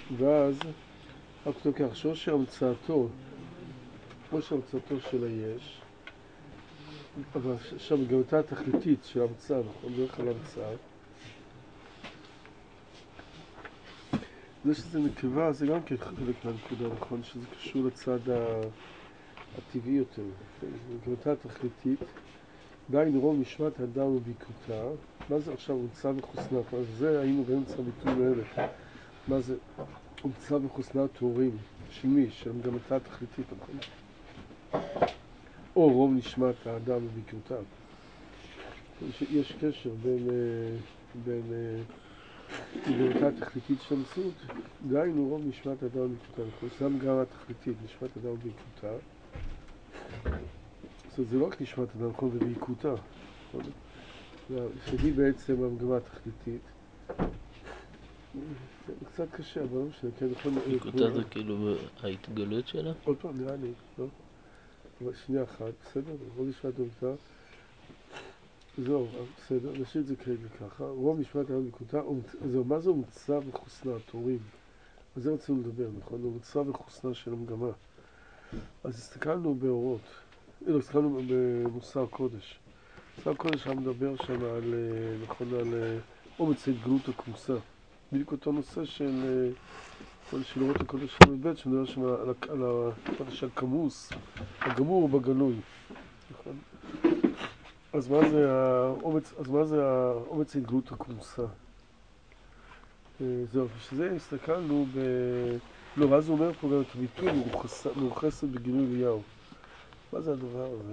ואז רק כתוב כך, שורש המצאתו, כמו שהמצאתו של היש, אבל שם גם הייתה התכליתית של המצאה, נכון? דרך על המצאה. זה שזה נקבה, זה גם כן חלק מהנקודה, נכון? שזה קשור לצד הטבעי יותר. גם הייתה התכליתית, דהיינו רוב נשמת האדם ובעיקרתה. מה זה עכשיו המצאה וחוסנה? זה היינו באמצע הביטוי האלה. מה זה המצאה וחוסנה טהורים? של מי? של גם הייתה התכליתית, נכון? או רוב נשמת האדם ובעיקרתה. יש קשר בין אותה התכליתית של המציאות, דהיינו רוב נשמת האדם ובעיקרתה. שם גם התכליתית, נשמת האדם ובעיקרתה. זה לא רק נשמת האדם ובעיקרתה, שהיא בעצם המגמה התכליתית. זה קצת קשה, אבל לא משנה, כן, נכון. בעיקרתה זה כאילו ההתגלות שלה? עוד פעם, נראה לי, לא? אבל שנייה אחת, בסדר? רוב נשמת האדם זהו, בסדר, נשאיר את זה כרגע ככה. רוב נשמת האדם ובעיקרתה, זהו, מה זה המצאה וחוסנה, תורים? על זה רצינו לדבר, נכון? המצאה וחוסנה של המגמה. אז הסתכלנו באורות, הסתכלנו במוסר קודש. מוסר קודש היה מדבר שם על, נכון, על אומץ ההתגלות הכמוסה. בדיוק אותו נושא של אורות הקודש של מבית, שמדבר שם על הקודש הכמוס, הגמור בגלוי. נכון? אז מה זה האומץ ההתגלות הכמוסה? זהו, בשביל זה הסתכלנו לא, ואז הוא אומר פה גם את הביטוי מיוחסת בגילוי אליהו. מה זה הדבר הזה?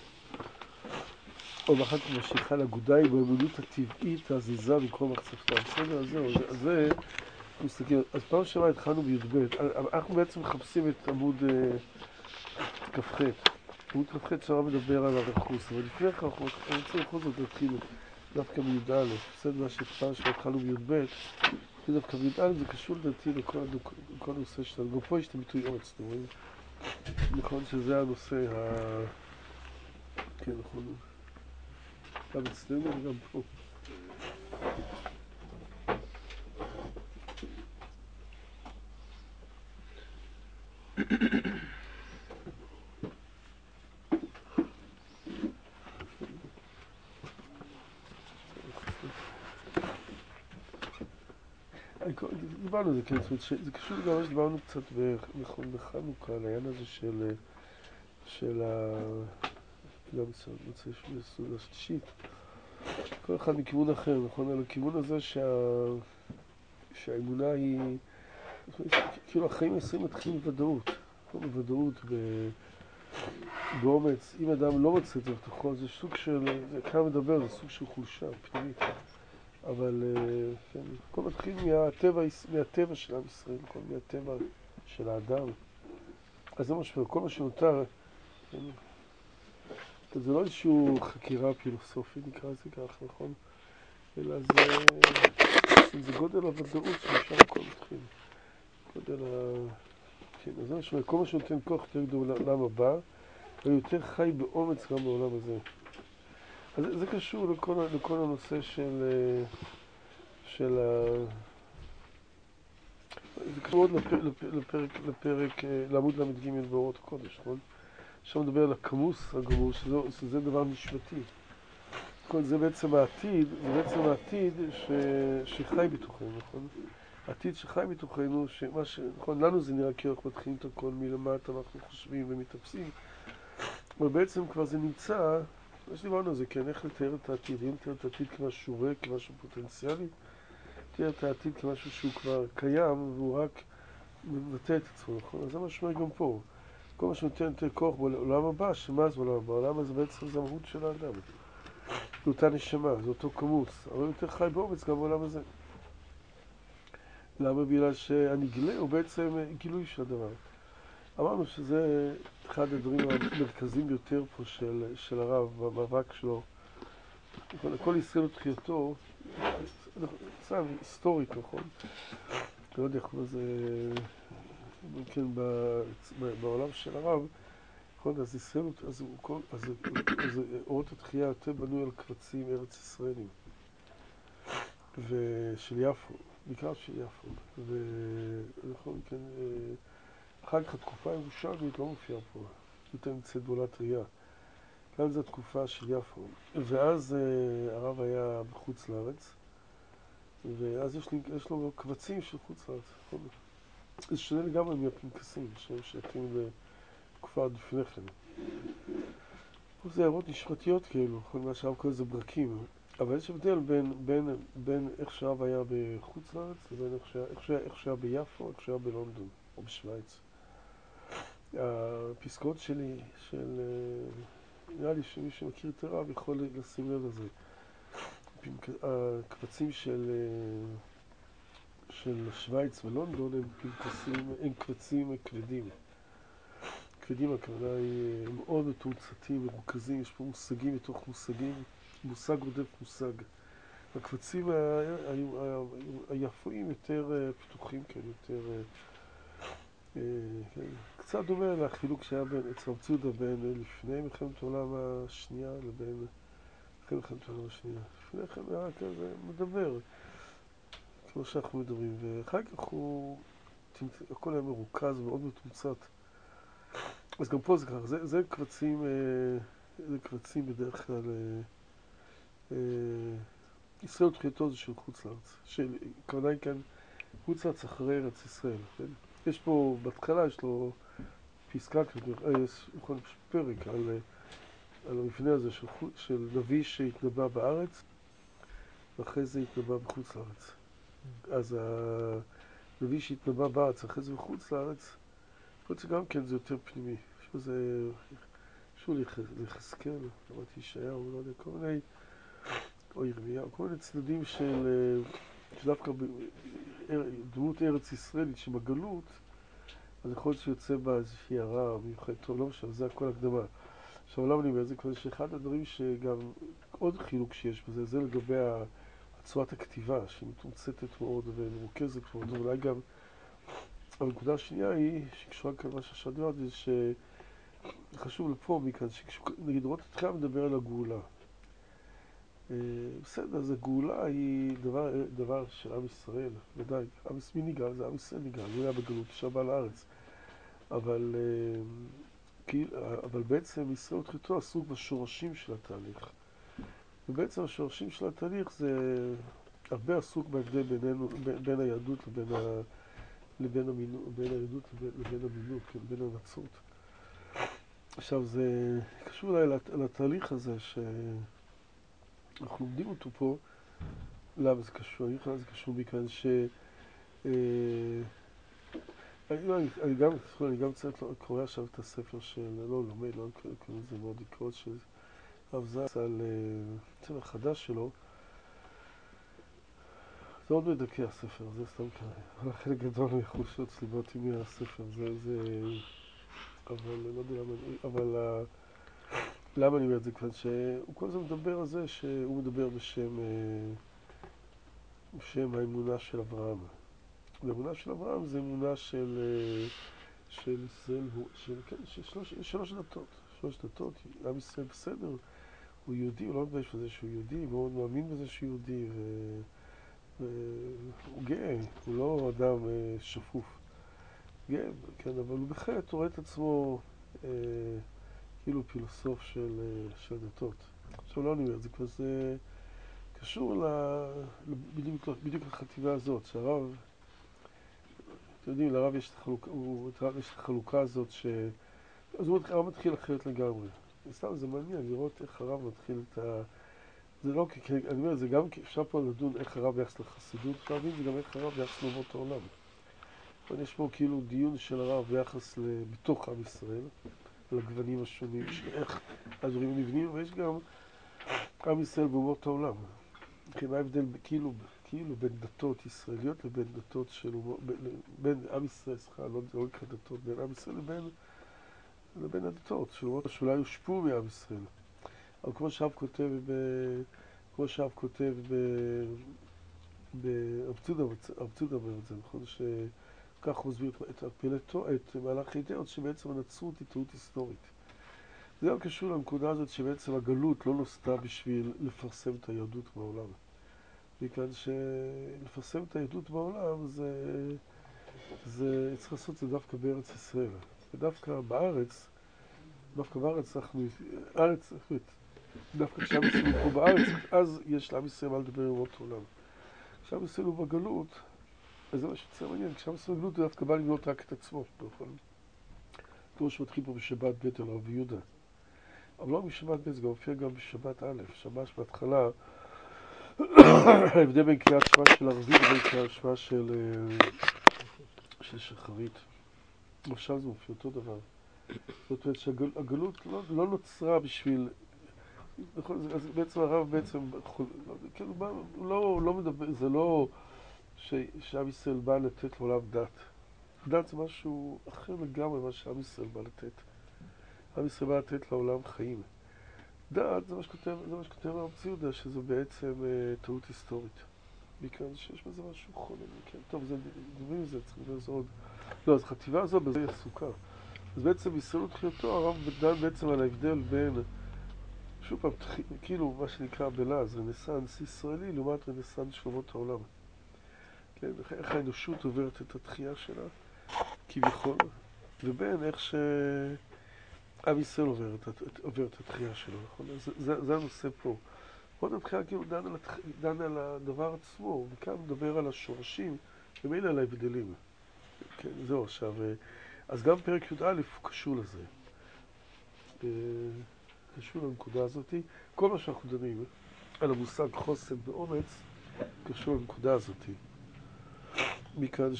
או ואחר כך משיכה לגודאי באמונות הטבעית הזיזה מכל מחצבתה. בסדר, אז זהו, אז זה מסתכלים. אז פעם שעברה התחלנו בי"ב. אנחנו בעצם מחפשים את עמוד כ"ח. עמוד כ"ח שעברה מדבר על הרכוס, אבל לפני כך אנחנו רוצים בכל זאת להתחיל דווקא בי"א. בסדר, מה שפעם שעברה התחלנו בי"ב. דווקא בי"א זה קשור לדעתי לכל הנושא שלנו. גם פה יש את הביטוי אומץ, אתם רואים? נכון שזה הנושא כן, נכון. גם אצלנו וגם פה. דיברנו על זה, כן, זה קשור גם מה שדיברנו קצת בחנוכה, על העניין הזה של גם בסעודה השלישית. כל אחד מכיוון אחר, נכון? על הכיוון הזה שהאמונה היא, כאילו החיים הישראלים מתחילים בוודאות, בוודאות, באומץ. אם אדם לא מוצא את זה בתוכו, זה סוג של, זה כאן מדבר, זה סוג של חולשה פנימית. אבל כן, הכל מתחיל מהטבע של עם ישראל, מהטבע של האדם. אז זה משהו, כל מה שנותר, כן, זה לא איזושהי חקירה פילוסופית, נקרא לזה כך, נכון? אלא זה גודל הוודאות שמשם הכל מתחיל. גודל כן, אז זה משהו, כל מה שנותן כוח יותר גדול לעולם הבא, ויותר חי באומץ גם בעולם הזה. אז זה קשור לכל הנושא של זה קשור עוד לפרק, לעמוד למד ג' באורות הקודש, נכון? עכשיו מדבר על הכמוס הגמור, שזה דבר נשמתי. זה בעצם העתיד, שחי בתוכנו, נכון? העתיד שחי בתוכנו, נכון, לנו זה נראה כאילו אנחנו מתחילים את הכל מלמטה, אנחנו חושבים ומתאפסים, אבל בעצם כבר זה נמצא, מה שדיברנו על זה, כן, איך לתאר את העתיד, אם לתאר את העתיד כמשהו ריק, כמשהו פוטנציאלי, לתאר את העתיד כמשהו שהוא כבר קיים, והוא רק מבטא את עצמו, נכון? אז זה מה שאומר גם פה. כל מה שנותן יותר כוח בעולם הבא, שמה זה בעולם הבא? העולם הזה בעצם זה המהות של האדם. זה אותה נשמה, זה אותו כמוס, אבל יותר חי באומץ גם בעולם הזה. למה? בגלל שהנגלה הוא בעצם גילוי של הדבר. אמרנו שזה אחד הדברים המרכזיים ביותר פה של הרב, במאבק שלו. כל ישראל ותחייתו, סתם היסטורית, נכון? לא יודע איך זה, כן, בעולם של הרב, נכון, אז ישראל, אז אורות התחייה יותר בנוי על קבצים ארץ ישראלים. ושל יפו, בעיקר של יפו. ולכל מכן, אחר כך התקופה הירושלמית לא מופיעה פה, יותר נמצאת בעולת ראייה. כאן זו התקופה של יפו. ואז הרב היה בחוץ לארץ, ואז יש לו קבצים של חוץ לארץ. זה שונה לגמרי מהפנקסים, שהם שייכים לתקופה עוד לפני כן. פה זה הערות נשמתיות כאילו, כל מה שהרב קורא זה ברקים. אבל יש הבדל בין איך שהרב היה בחוץ לארץ לבין איך שהיה ביפו, איך שהיה בלונדון או בשוויץ. הפסקאות שלי, נראה לי שמי שמכיר את הרב יכול לשים לב לזה. הקבצים של שוויץ ולונדון הם קבצים כבדים. כבדים הכוונה הם מאוד מתומצתים, מרוכזים, יש פה מושגים מתוך מושגים, מושג רודף מושג. הקבצים היפואים יותר פתוחים, כן, יותר... כן, קצת דומה לחילוק שהיה אצל רב ציודה בין לפני מלחמת העולם השנייה לבין אחרי מלחמת העולם השנייה. לפני כן היה כזה מדבר, כמו שאנחנו מדברים, ואחר כך הכל היה מרוכז מאוד מתומצת. אז גם פה זה ככה, זה קבצים בדרך כלל ישראל ותחייתו זה של חוץ לארץ, כוונה היא כאן חוץ לארץ אחרי ארץ ישראל, כן? יש פה, בהתחלה יש לו פסקה כזאת, פרק על המפנה הזה של נביא שהתנבא בארץ, ואחרי זה התנבא בחוץ לארץ. אז הנביא שהתנבא בארץ, אחרי זה בחוץ לארץ, חוץ גם כן זה יותר פנימי. שזה, שוב לחזקאל, אמרתי ישעיהו, לא יודע, כל מיני, או ירמיהו, כל מיני צדדים שדווקא דמות ארץ ישראלית שבגלות, אז יכול להיות שיוצא בה איזושהי הערה מיוחדת, טוב, לא משנה, זה הכל הקדמה. עכשיו, למה אני אומר, זה כבר שאחד הדברים שגם עוד חילוק שיש בזה, זה לגבי צורת הכתיבה, שהיא מתומצתת מאוד ומרוכזת מאוד, ואולי גם, הנקודה השנייה היא, שקשורה כאן מה שעכשיו דיברתי, זה שחשוב לפה מכאן, נגיד רואות התחילה מדבר על הגאולה. בסדר, אז הגאולה היא דבר של עם ישראל, ודאי, מי ניגאל? זה עם ישראל ניגאל, הוא היה בגלות, שבה לארץ. אבל בעצם ישראל ותחייתו עסוק בשורשים של התהליך. ובעצם השורשים של התהליך זה הרבה עסוק בהבדל בין היהדות לבין המילוט, בין הנצרות. עכשיו זה קשור אולי לתהליך הזה שאנחנו לומדים אותו פה. למה זה קשור? זה קשור מכאן אני גם קצת קורא עכשיו את הספר לא קוראים לזה מאוד לקרוא של הרב זץ על הספר חדש שלו. זה עוד מדכא הספר, זה סתם ככה. חלק גדול מחולשות סליבותי מהספר, אבל לא יודע למה אני אומר את זה כאן, שהוא כל הזמן מדבר על זה שהוא מדבר בשם האמונה של אברהם. האמונה של אברהם זה אמונה של ישראל, של שלוש דתות. שלוש דתות, עם ישראל בסדר, הוא יהודי, הוא לא מתבייש בזה שהוא יהודי, הוא מאוד מאמין בזה שהוא יהודי, הוא גאה, הוא לא אדם שפוף. גאה, כן, אבל הוא בחטא, הוא רואה את עצמו כאילו פילוסוף של דתות. עכשיו לא אני אומר, זה כבר זה קשור בדיוק לחטיבה הזאת, שהרב, אתם יודעים, לרב יש את החלוקה הזאת אז הרב מתחיל אחרת לגמרי. סתם זה מעניין לראות איך הרב מתחיל את זה לא, אני אומר, זה גם אפשר פה לדון איך הרב ביחס לחסידות, אפשר להבין זה גם איך הרב ביחס לאומות העולם. יש פה כאילו דיון של הרב ביחס בתוך עם ישראל, לגוונים השונים, איך הדברים נבנים, ויש גם עם ישראל באומות העולם. מה ההבדל כאילו בין דתות ישראליות לבין דתות של בין עם ישראל, לא לקראת דתות, בין עם ישראל לבין הדתות, שאולי יושפעו מעם ישראל. אבל כמו שהרב כותב הרב ציודה אומר את זה, נכון? שכך הוא מסביר את מהלך האידאות, שבעצם הנצרות היא טעות היסטורית. זה גם קשור לנקודה הזאת שבעצם הגלות לא נוסדה בשביל לפרסם את היהדות בעולם. מכיוון שלפרסם את היהדות בעולם זה צריך לעשות את זה דווקא בארץ ישראל. ודווקא בארץ אנחנו, דווקא כשעם ישראל הוא פה בארץ, אז יש לעם ישראל מה לדבר עם אומות העולם. כשעם ישראל הוא בגלות, אז זה מה שיוצא מעניין, כשעם ישראל בגלות הוא דווקא בא לבנות רק את עצמו, כמו שמתחיל פה בשבת ב' על רבי יהודה. אבל לא בשבת ב', זה גם מופיע גם בשבת א', שמש בהתחלה, ההבדל בין קריאת שמע של ערבית ובין קריאת שמע של שחרית. עכשיו זה מופיע אותו דבר. זאת אומרת שהגלות לא נוצרה בשביל... אז בעצם הרב כאילו הוא לא מדבר, זה לא שעם ישראל בא לתת לעולם דת. דת זה משהו אחר לגמרי מה שעם ישראל בא לתת. עם ישראל בא לתת לעולם חיים. דת זה מה שכותב הרב ציודה, שזה בעצם טעות היסטורית. מכאן שיש בזה משהו חולם. כן, טוב, זה דברים זה, צריך לדבר זה עוד. לא, אז חטיבה הזו בזה היא עסוקה. אז בעצם בישראל ותחילתו הרב דן בעצם על ההבדל בין, שוב פעם, כאילו מה שנקרא בלעז, רנסנס ישראלי לעומת רנסנס של אומות העולם. כן, איך האנושות עוברת את התחייה שלה, כביכול, ובין איך שעם ישראל עובר את התחייה שלו, נכון? זה הנושא פה. עוד הבחירה כאילו דן על הדבר עצמו, וכאן מדבר על השורשים, ומילא על ההבדלים. כן, זהו עכשיו. אז גם פרק י"א הוא קשור לזה. קשור לנקודה הזאת. כל מה שאנחנו דנים על המושג חוסן ואומץ, קשור לנקודה הזאת. מכיוון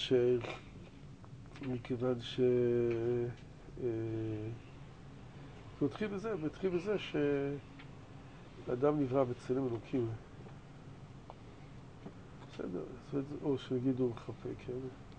מתחיל בזה שאדם נברא בצלם אלוקים. בסדר, או שיגידו מחפה, כן?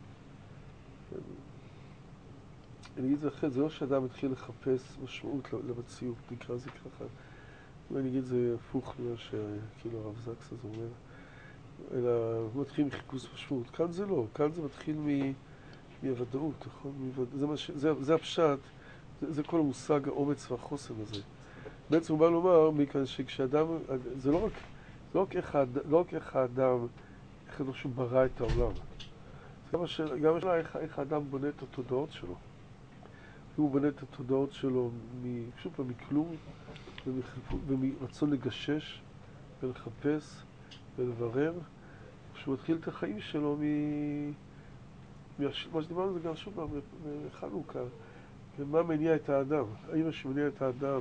אני אגיד את זה אחרת, זה לא שאדם מתחיל לחפש משמעות למציאות, נקרא זה ככה. אני אגיד זה הפוך ממה שכאילו הרב זקס הזה אומר. אלא הוא מתחיל מחיפוש משמעות. כאן זה לא, כאן זה מתחיל מהוודאות, נכון? זה הפשט, זה כל המושג האומץ והחוסן הזה. בעצם הוא בא לומר, מכאן שכשאדם, זה לא רק איך האדם, איך אנושו ברא את העולם. זה גם השאלה איך האדם בונה את התודעות שלו. הוא בונה את התודעות שלו פשוט מכלום ומרצון לגשש ולחפש ולברר. כשהוא מתחיל את החיים שלו מה שדיברנו זה גם שוב מחנוכה. ומה מניע את האדם? האם מה שמניע את האדם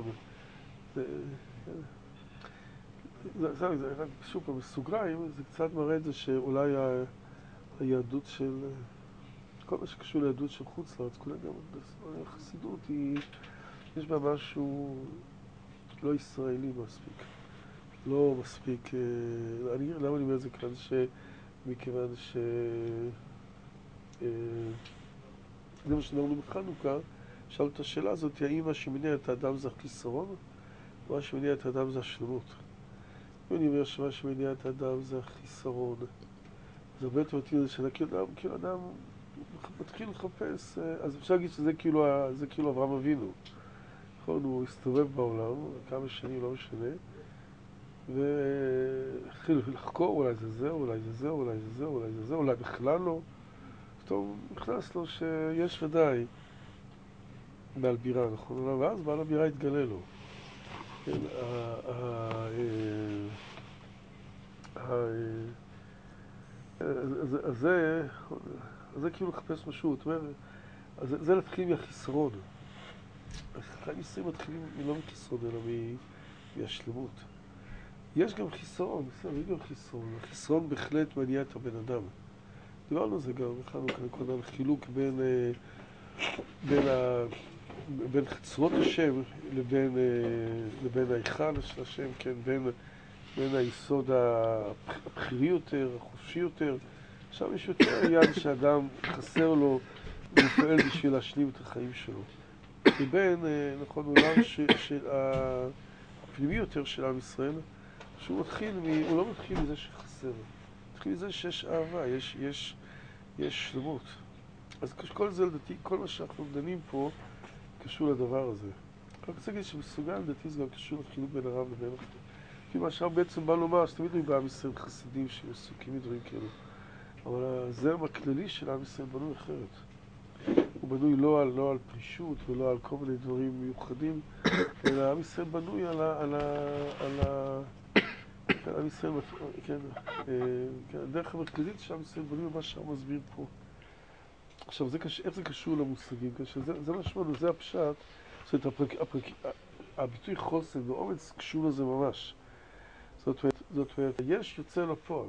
זה שוב פעם בסוגריים, זה קצת מראה את זה שאולי היהדות של כל מה שקשור ליהדות של חוץ לארץ, כולל גם החסידות, יש בה משהו לא ישראלי מספיק. לא מספיק, למה אני אומר את זה כאן? מכיוון זה מה שאנחנו בחנוכה, שאלנו את השאלה הזאת, האם מה שמניע את האדם זה החיסרון, או מה שמניע את האדם זה השלמות? אם אני אומר שמה שמניע את האדם זה החיסרון, זה הרבה יותר מתאים לזה כאילו אדם מתחיל לחפש, אז אפשר להגיד שזה כאילו אברהם אבינו. נכון, הוא הסתובב בעולם, כמה שנים, לא משנה, והתחיל לחקור, אולי זה זה, אולי זה זה, אולי זה זה, אולי זה זה, אולי בכלל לא. פתאום נכנס לו שיש ודאי בעל בירה, נכון? ואז בעל הבירה התגלה לו. כן, זה כאילו לחפש משהו, זאת אומרת, זה להתחיל מהחיסרון. החיים ישראלים מתחילים לא מחיסרון, אלא מהשלמות. יש גם חיסרון, בסדר, יש גם חיסרון. החיסרון בהחלט מניע את הבן אדם. דיברנו על זה גם, הכנו על חילוק בין חצרות השם לבין ההיכל של השם, כן, בין היסוד הבחירי יותר, החופשי יותר. עכשיו יש יותר יד שאדם חסר לו, הוא פועל בשביל להשלים את החיים שלו. לבין, נכון, עולם הפנימי יותר של עם ישראל, שהוא לא מתחיל מזה שחסר, הוא מתחיל מזה שיש אהבה, יש שלמות. אז כל זה, לדעתי, כל מה שאנחנו דנים פה, קשור לדבר הזה. אני רוצה להגיד שבסוגיה לדעתי זה גם קשור לחילוק בין הרב לבין כי מה שם בעצם בא לומר, שתמיד היו בעם ישראל חסידים שעסוקים מדברים כאלו. אבל הזרם הכללי של עם ישראל בנוי אחרת. הוא בנוי לא על פרישות ולא על כל מיני דברים מיוחדים, אלא עם ישראל בנוי עם ישראל, כן, הדרך המרכזית של עם ישראל בנוי מה שם מסביר פה. עכשיו, איך זה קשור למושגים? זה מה שאמרנו, זה הפשט, זאת אומרת, הביטוי חוסן ואומץ קשור לזה ממש. זאת אומרת, יש יוצא לפועל,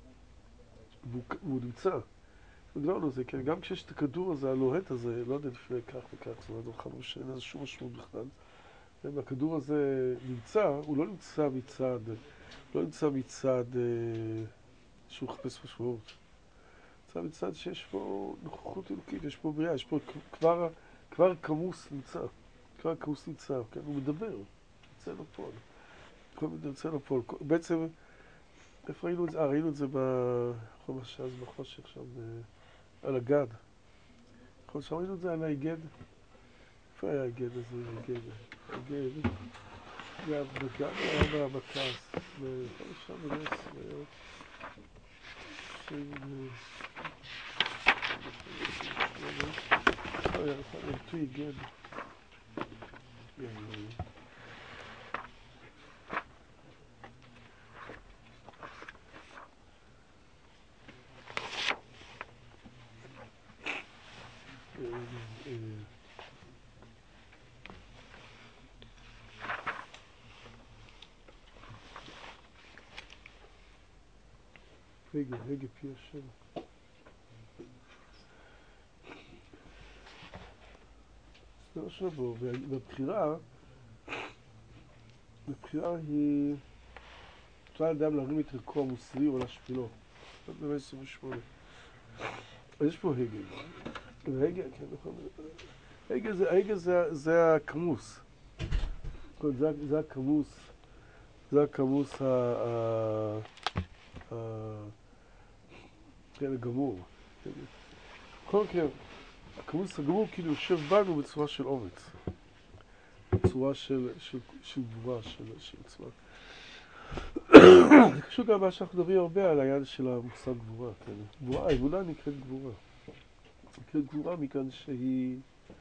והוא נמצא. דיברנו על זה, כן, גם כשיש את הכדור הזה, הלוהט הזה, לא יודע לפני כך וכך, זאת אומרת, שאין איזה שום משמעות בכלל. והכדור הזה נמצא, הוא לא נמצא מצד שהוא מחפש משמעות. נמצא מצד שיש פה נוכחות אלוקית, יש פה בריאה, יש פה כבר כמוס נמצא. כן, הוא מדבר, יוצא לפועל. בעצם, איפה ראינו את זה? ראינו את זה בחושך שם, על הגד. שם ראינו את זה על ההיגד. איפה היה ההיגד הזה? ההיגד. זה בגד היה בכעס. שם בנס. היה ביטוי היגד. רגע פי השם. זה לא שבו, והבחירה היא תוכל אדם להרים את ערכו המוסרי או להשפילו. זה באמת 28. אז יש פה הגה. והגה, כן, נכון. הגה זה הכמוס. זה הכמוס כן, הגמור. בכל מקרה, הכמוס הגמור כאילו יושב בנו בצורה של אומץ. בצורה של גבורה, של עצמה. זה קשור גם מה שאנחנו מדברים הרבה על היד של המושג גבורה. גבורה, האמונה נקראת גבורה. נקראת גבורה מכאן שהיא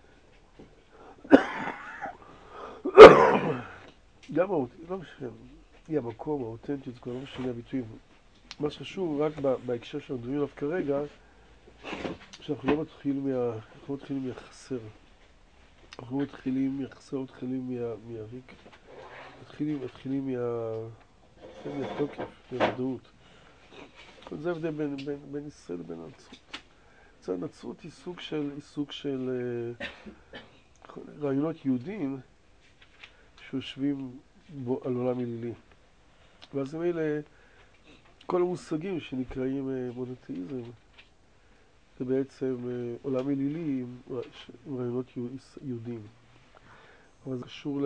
גם לא משנה, היא המקום, האותנטיות, זה כבר לא משנה הביטויים. מה שחשוב רק בהקשר שאנחנו מדברים עליו כרגע, שאנחנו לא מתחילים מהחסר. אנחנו לא מתחילים מהחסר, מתחילים מהריק. מתחילים מהתוקף, מהוודאות. זה ההבדל בין ישראל לבין הנצרות. הנצרות היא סוג של רעיונות יהודים שיושבים על עולם אלילי. ואז הם אלה, כל המושגים שנקראים מונותאיזם, זה בעצם עולם אלילי עם רעיונות יהודים. אבל זה קשור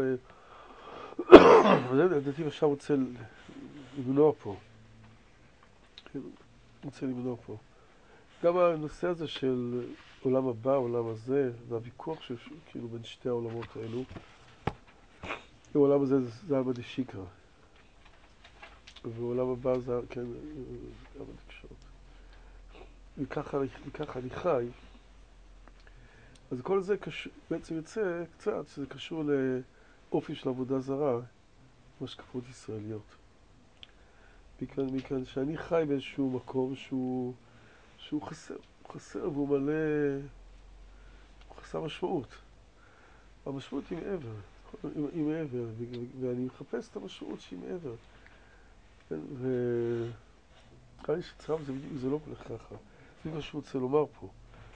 וזה לדעתי עכשיו רוצה למנוע פה. גם הנושא הזה של עולם הבא, עולם הזה, והוויכוח כאילו בין שתי העולמות האלו, העולם הזה זה עלמא דשיקרא. ועולם הבא זה, כן, עלמא דקדושות. וככה אני חי. אז כל זה בעצם יוצא קצת שזה קשור לאופי של עבודה זרה, משקפות ישראליות. מכאן שאני חי באיזשהו מקום שהוא חסר והוא מלא, הוא חסר משמעות. המשמעות היא מעבר, ואני מחפש את המשמעות שהיא מעבר. וכאן יש צרם, זה לא הולך ככה. זה מה שהוא רוצה לומר פה.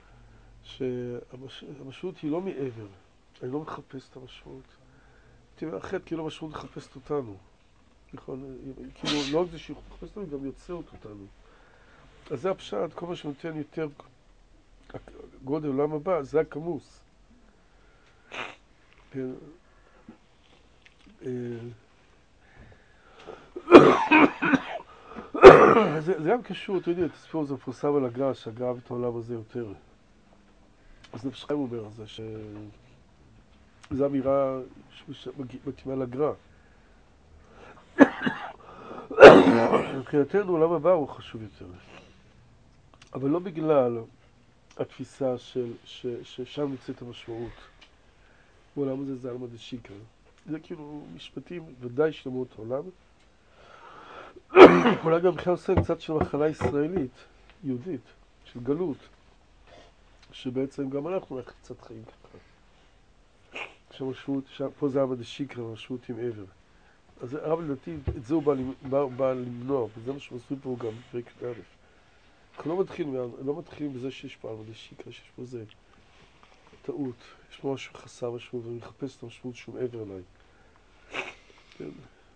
שהמשמעות היא לא מעבר. אני לא מחפש את המשמעות. תראה, אחרת כאילו המשמעות מחפשת אותנו. נכון? כאילו לא רק זה שהיא מחפשת אותנו, היא גם יוצרת אותנו. אז זה הפשט, כל מה שנותן יותר גודל עולם הבא, זה הכמוס. זה גם קשור, אתה יודע, תספור, זה מפורסם על הגר"א, שהגר"א אוהב את העולם הזה יותר. אז נפש חיים אומר על זה, שזו אמירה שמתאימה לגר"א. מבחינתנו עולם הבא הוא חשוב יותר. אבל לא בגלל התפיסה ששם נמצאת המשמעות. בעולם הזה זה עלמא דשיקרא. זה כאילו משפטים ודאי של אומות העולם. אולי גם בכלל עושה קצת של מחלה ישראלית, יהודית, של גלות, שבעצם גם אנחנו קצת חיים ככה. שהמשמעות, פה זה עלמא דשיקרא, המשמעות עם עבר. אז הרב לדעתי, את זה הוא בא למנוע, וזה מה שמסביר פה גם בפרק י"א. אנחנו לא מתחילים בזה שיש פה עלמא דשיקרא, שיש פה זה טעות, יש פה משהו חסר משמעות, ואני מחפש את המשמעות שהוא מעבר אליי. כן.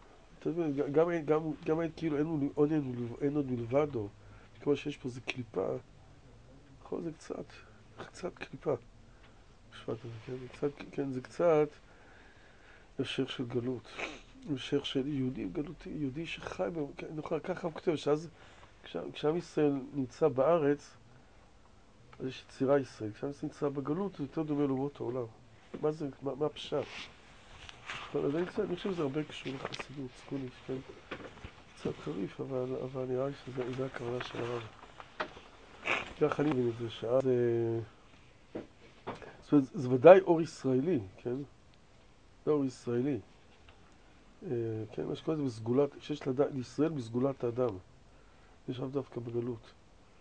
גם כאילו אין עוד מלבדו, כמו שיש פה זה קליפה, נכון, זה קצת קליפה. משפט הזה, כן, זה קצת המשך של גלות, המשך של יהודי גלותי, יהודי שחי, נכון, ככה הוא כותב, שאז כשעם ישראל נמצא בארץ, אז יש יצירה ישראלית, כשעם ישראל נמצא בגלות, זה יותר דומה לאומות העולם. מה זה, מה הפשט? אז אני חושב שזה הרבה קשור לחסידות, סקוניש, כן? קצת חריף, אבל נראה לי שזה הכוונה של הרב. ככה אני מבין את זה, שאז זאת אומרת, זה ודאי אור ישראלי, כן? זה אור ישראלי. כן, מה שקוראים לזה בסגולת, שיש לישראל בסגולת האדם. יש שם דווקא בגלות.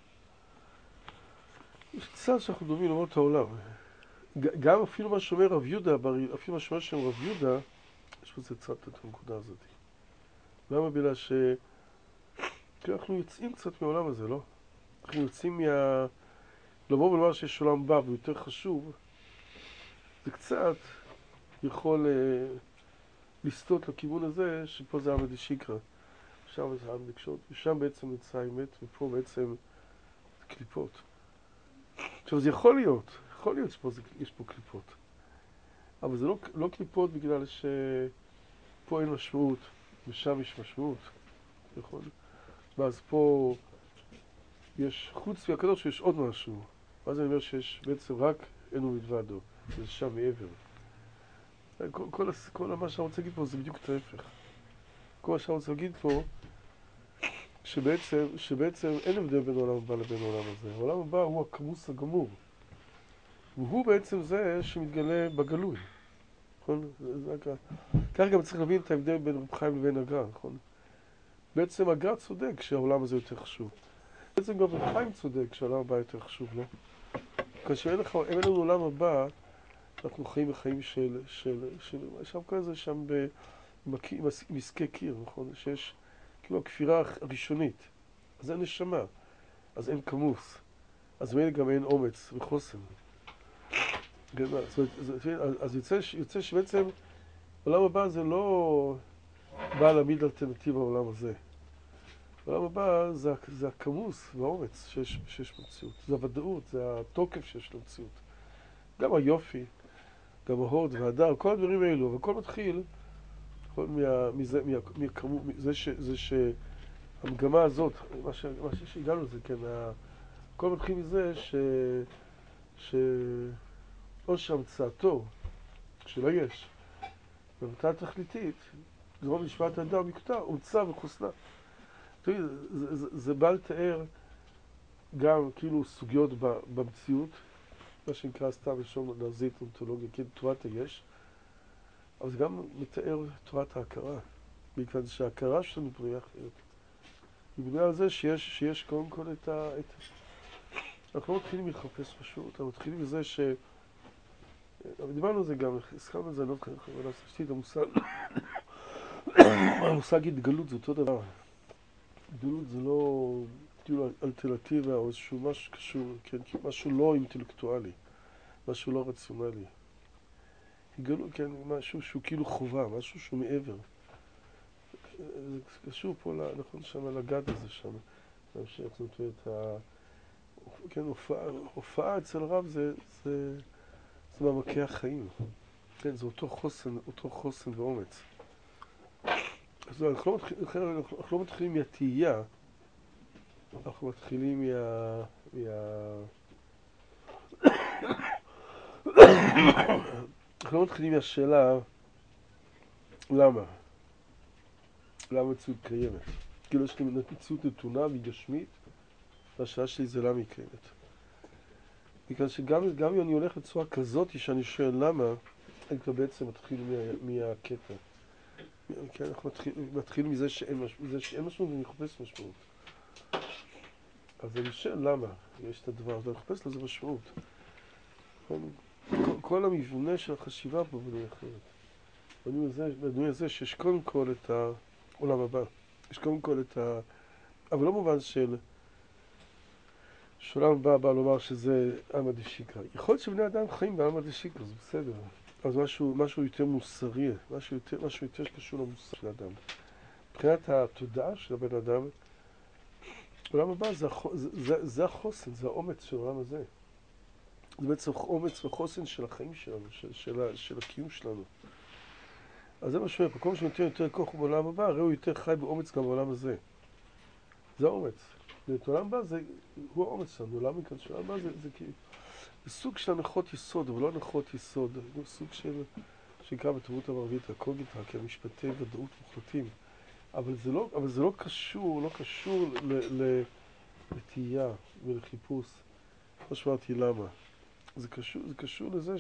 יש קצת שאנחנו דומים לאומות העולם. גם אפילו מה שאומר רב יהודה, אפילו מה שאומר שם רב יהודה, יש בזה קצת את הנקודה הזאת. למה? בגלל אנחנו יוצאים קצת מהעולם הזה, לא? אנחנו יוצאים לבוא ולומר שיש עולם בא ויותר חשוב, זה קצת יכול לסטות לכיוון הזה, שפה זה עלמא דשיקרא. שם זה עלמא דקשות, ושם בעצם נמצא האמת, ופה בעצם קליפות. עכשיו זה יכול להיות שיש פה קליפות. אבל זה לא קליפות בגלל שפה אין משמעות, ושם יש משמעות. נכון? ואז פה יש, חוץ מהקדוש יש עוד משהו. ואז אני אומר שיש בעצם רק אין ומלבדו, זה שם מעבר. כל מה שאני רוצה להגיד פה זה בדיוק את ההפך. כל מה שאני רוצה להגיד פה, שבעצם אין הבדל בין העולם הבא לבין העולם הזה. העולם הבא הוא הכמוס הגמור. והוא בעצם זה שמתגלה בגלוי. נכון? כך גם צריך להבין את ההבדל בין רב חיים לבין הגר"א, נכון? בעצם הגר"א צודק שהעולם הזה יותר חשוב. בעצם גם רב חיים צודק שהעולם הבא יותר חשוב, לא? כאשר אין לנו עולם הבא, אנחנו חיים בחיים של שם כזה, שם במסקי קיר, נכון? שיש כאילו הכפירה הראשונית. אז אין נשמה, אז אין כמוס, אז גם אין אומץ וחוסן. אז יוצא שבעצם העולם הבא זה לא בא להעמיד אלטרנטיבה לעולם הזה. העולם הבא זה הכמוס והאומץ שיש במציאות. זה הוודאות, זה התוקף שיש במציאות. גם היופי, גם ההוד וההדר, כל הדברים האלו, אבל הכל מתחיל מזה שהמגמה הזאת, מה שהגענו לזה, כן, הכל מתחיל מזה או שהמצאתו, שלא יש, במטרה תכליתית, זרום נשמת האדם מקוטע, הומצא וחוסנה. זה בא לתאר גם כאילו סוגיות במציאות, מה שנקרא סתם לשון נרזית אונתולוגיה, כן, תורת היש, אבל זה גם מתאר תורת ההכרה, מכיוון שההכרה שלנו בריאה אחרת. בגלל על זה שיש קודם כל אנחנו לא מתחילים לחפש פשוט, אנחנו מתחילים מזה אבל דיברנו על זה גם, הזכרנו על זה, אני לא חשבתי את המושג התגלות זה אותו דבר. התגלות זה לא כאילו אלטרנטיבה או איזשהו משהו קשור, כן, משהו לא אינטלקטואלי, משהו לא רציונלי. התגלות, כן, משהו שהוא כאילו חובה, משהו שהוא מעבר. זה קשור פה, נכון, שם לגד הזה שם, להמשיך, זאת אומרת, כן, הופעה אצל רב זה מעמקי החיים. כן, זה אותו חוסן ואומץ. אז אנחנו לא מתחילים מהתהייה, אנחנו מתחילים אנחנו לא מתחילים מהשאלה למה? למה המציאות קיימת? כאילו יש לי מציאות נתונה וגשמית, והשאלה שלי זה למה היא קיימת. בגלל שגם אם אני הולך בצורה כזאת שאני שואל למה, אני כבר בעצם מתחיל מהקטע. כן, אנחנו מתחיל מזה שאין משמעות ואני מחפש משמעות. אז אני שואל למה יש את הדבר הזה, אני מחפש לזה משמעות. כל המבנה של החשיבה פה בנוי אחרת. בנוי הזה שיש קודם כל את העולם הבא. יש קודם כל את אבל לא מובן שעולם הבא בא לומר שזה עלמא דשיקרא. יכול להיות שבני אדם חיים בעלמא דשיקרא, זה בסדר. אז משהו יותר מוסרי, משהו יותר שקשור למוסר של האדם. מבחינת התודעה של הבן אדם, עולם הבא זה החוסן, זה האומץ של העולם הזה. זה בעצם אומץ וחוסן של החיים שלנו, של הקיום שלנו. אז זה מה שאומר, כל שנותן יותר כוח בעולם הבא, הרי הוא יותר חי באומץ גם בעולם הזה. זה האומץ. ואת העולם הבא הוא האומץ שלנו, עולם מכאן של העולם הבא זה סוג של הנחות יסוד, אבל לא הנחות יסוד, זה סוג שנקרא בתרבות המערבית הקוגיטה, כמשפטי ודאות מוחלטים. אבל זה לא קשור לתהייה ולחיפוש. לא שמעתי למה. זה קשור לזה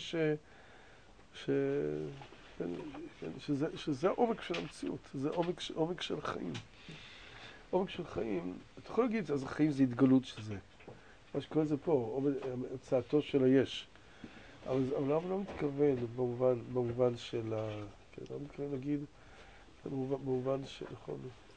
שזה העומק של המציאות, זה עומק של החיים. עומק של חיים, אתה יכול להגיד, אז החיים זה התגלות של זה. מה שקורה זה פה, הצעתו של היש. אבל לא מתכוון במובן של כן, לא מתכוון להגיד, במובן של, נכון.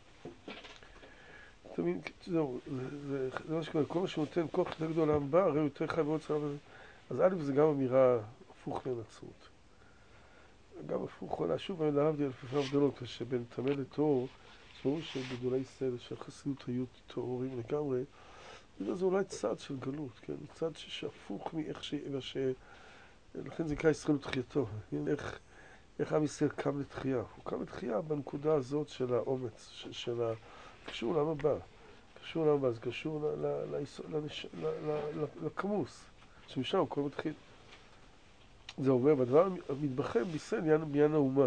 תמיד, זהו, זה מה שקורה, כל מה שנותן כוח יותר גדול לעם בא, הרי הוא יותר חי ועוד צלם. אז א' זה גם אמירה הפוך לנצרות. גם הפוך, שוב, אני להבדיל אלפי הבדלות, שבין טמא לטהור, ברור שבגדולי ישראל שהחסידות היו טהורים לגמרי, זה אולי צד של גלות, כן? צד שהפוך מאיך לכן זה נקרא ישראל לתחייתו. איך עם ישראל קם לתחייה? הוא קם לתחייה בנקודה הזאת של האומץ, קשור לעם הבא. קשור לעם הבא, זה קשור לכמוס, שמשם כל מתחיל. זה אומר, והדבר המתבחם בישראל בעניין האומה.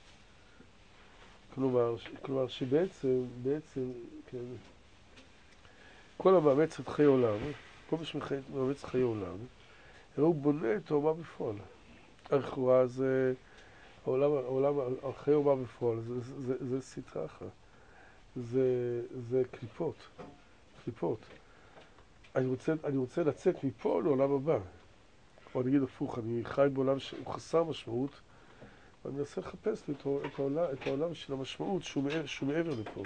כלומר שבעצם, כן, כל המאמץ את חיי עולם, כל מי שמאמץ חיי עולם, הוא בונה את האומה בפועל. לכאורה זה, חיי האומה בפועל, זה סטרה אחת. זה קליפות. אני רוצה לצאת מפה לעולם הבא. או נגיד הפוך, אני חי בעולם שהוא חסר משמעות, ואני מנסה לחפש את העולם של המשמעות שהוא מעבר לפה.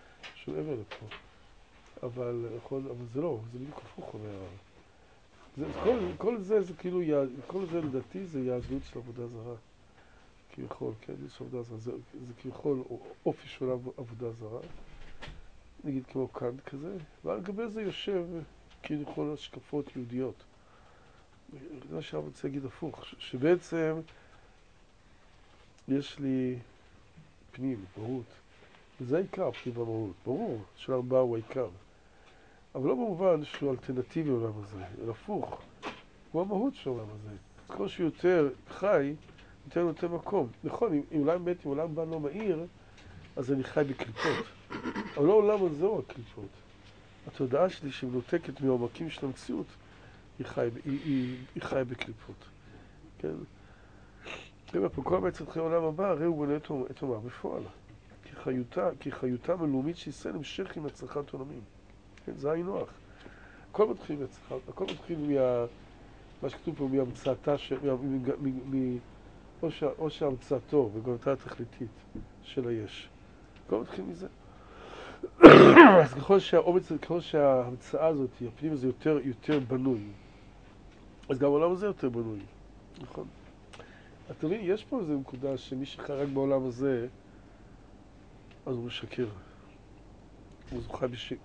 אבל זה לא, זה בדיוק הפוך אומר. כל זה כאילו, כל זה לדעתי זה יהדות של עבודה זרה. כביכול, כן, של עבודה זרה. זה כביכול אופי של עבודה זרה. נגיד כמו קאנט כזה, ועל גבי זה יושב כביכול השקפות יהודיות. זה מה שאני רוצה להגיד הפוך, שבעצם יש לי פנים, מהות. וזה העיקר, פנים והמהות. ברור שעולם הבא הוא העיקר. אבל לא במובן שהוא אלטרנטיבי לעולם הזה, אלא הפוך. הוא המהות של העולם הזה. אז כמו שהוא יותר חי, יותר נותן מקום. נכון, אם עולם בא לא מהיר, אז אני חי בקליפות. אבל לא עולם הזה הוא הקליפות. התודעה שלי שמנותקת מהעומקים של המציאות, היא חי בקליפות. כן? תראה פה, כל בעצם חיי העולם הבא, הרי הוא בונה את עולם בפועל. כי חיותם הלאומית של ישראל המשך עם הצלחת עולמים. כן, זה היינו הך. הכל מתחיל מהצלחת, הכל מתחיל מה שכתוב פה, מהמצאתה, או שהמצאתו וגולתה התכליתית של היש. הכל מתחיל מזה. אז ככל שההמצאה הזאת, הפנים הזה יותר בנוי, אז גם העולם הזה יותר בנוי, נכון? אתה מבין, יש פה איזו נקודה שמי שחרג בעולם הזה, אז הוא משקר. הוא זוכה בשקר.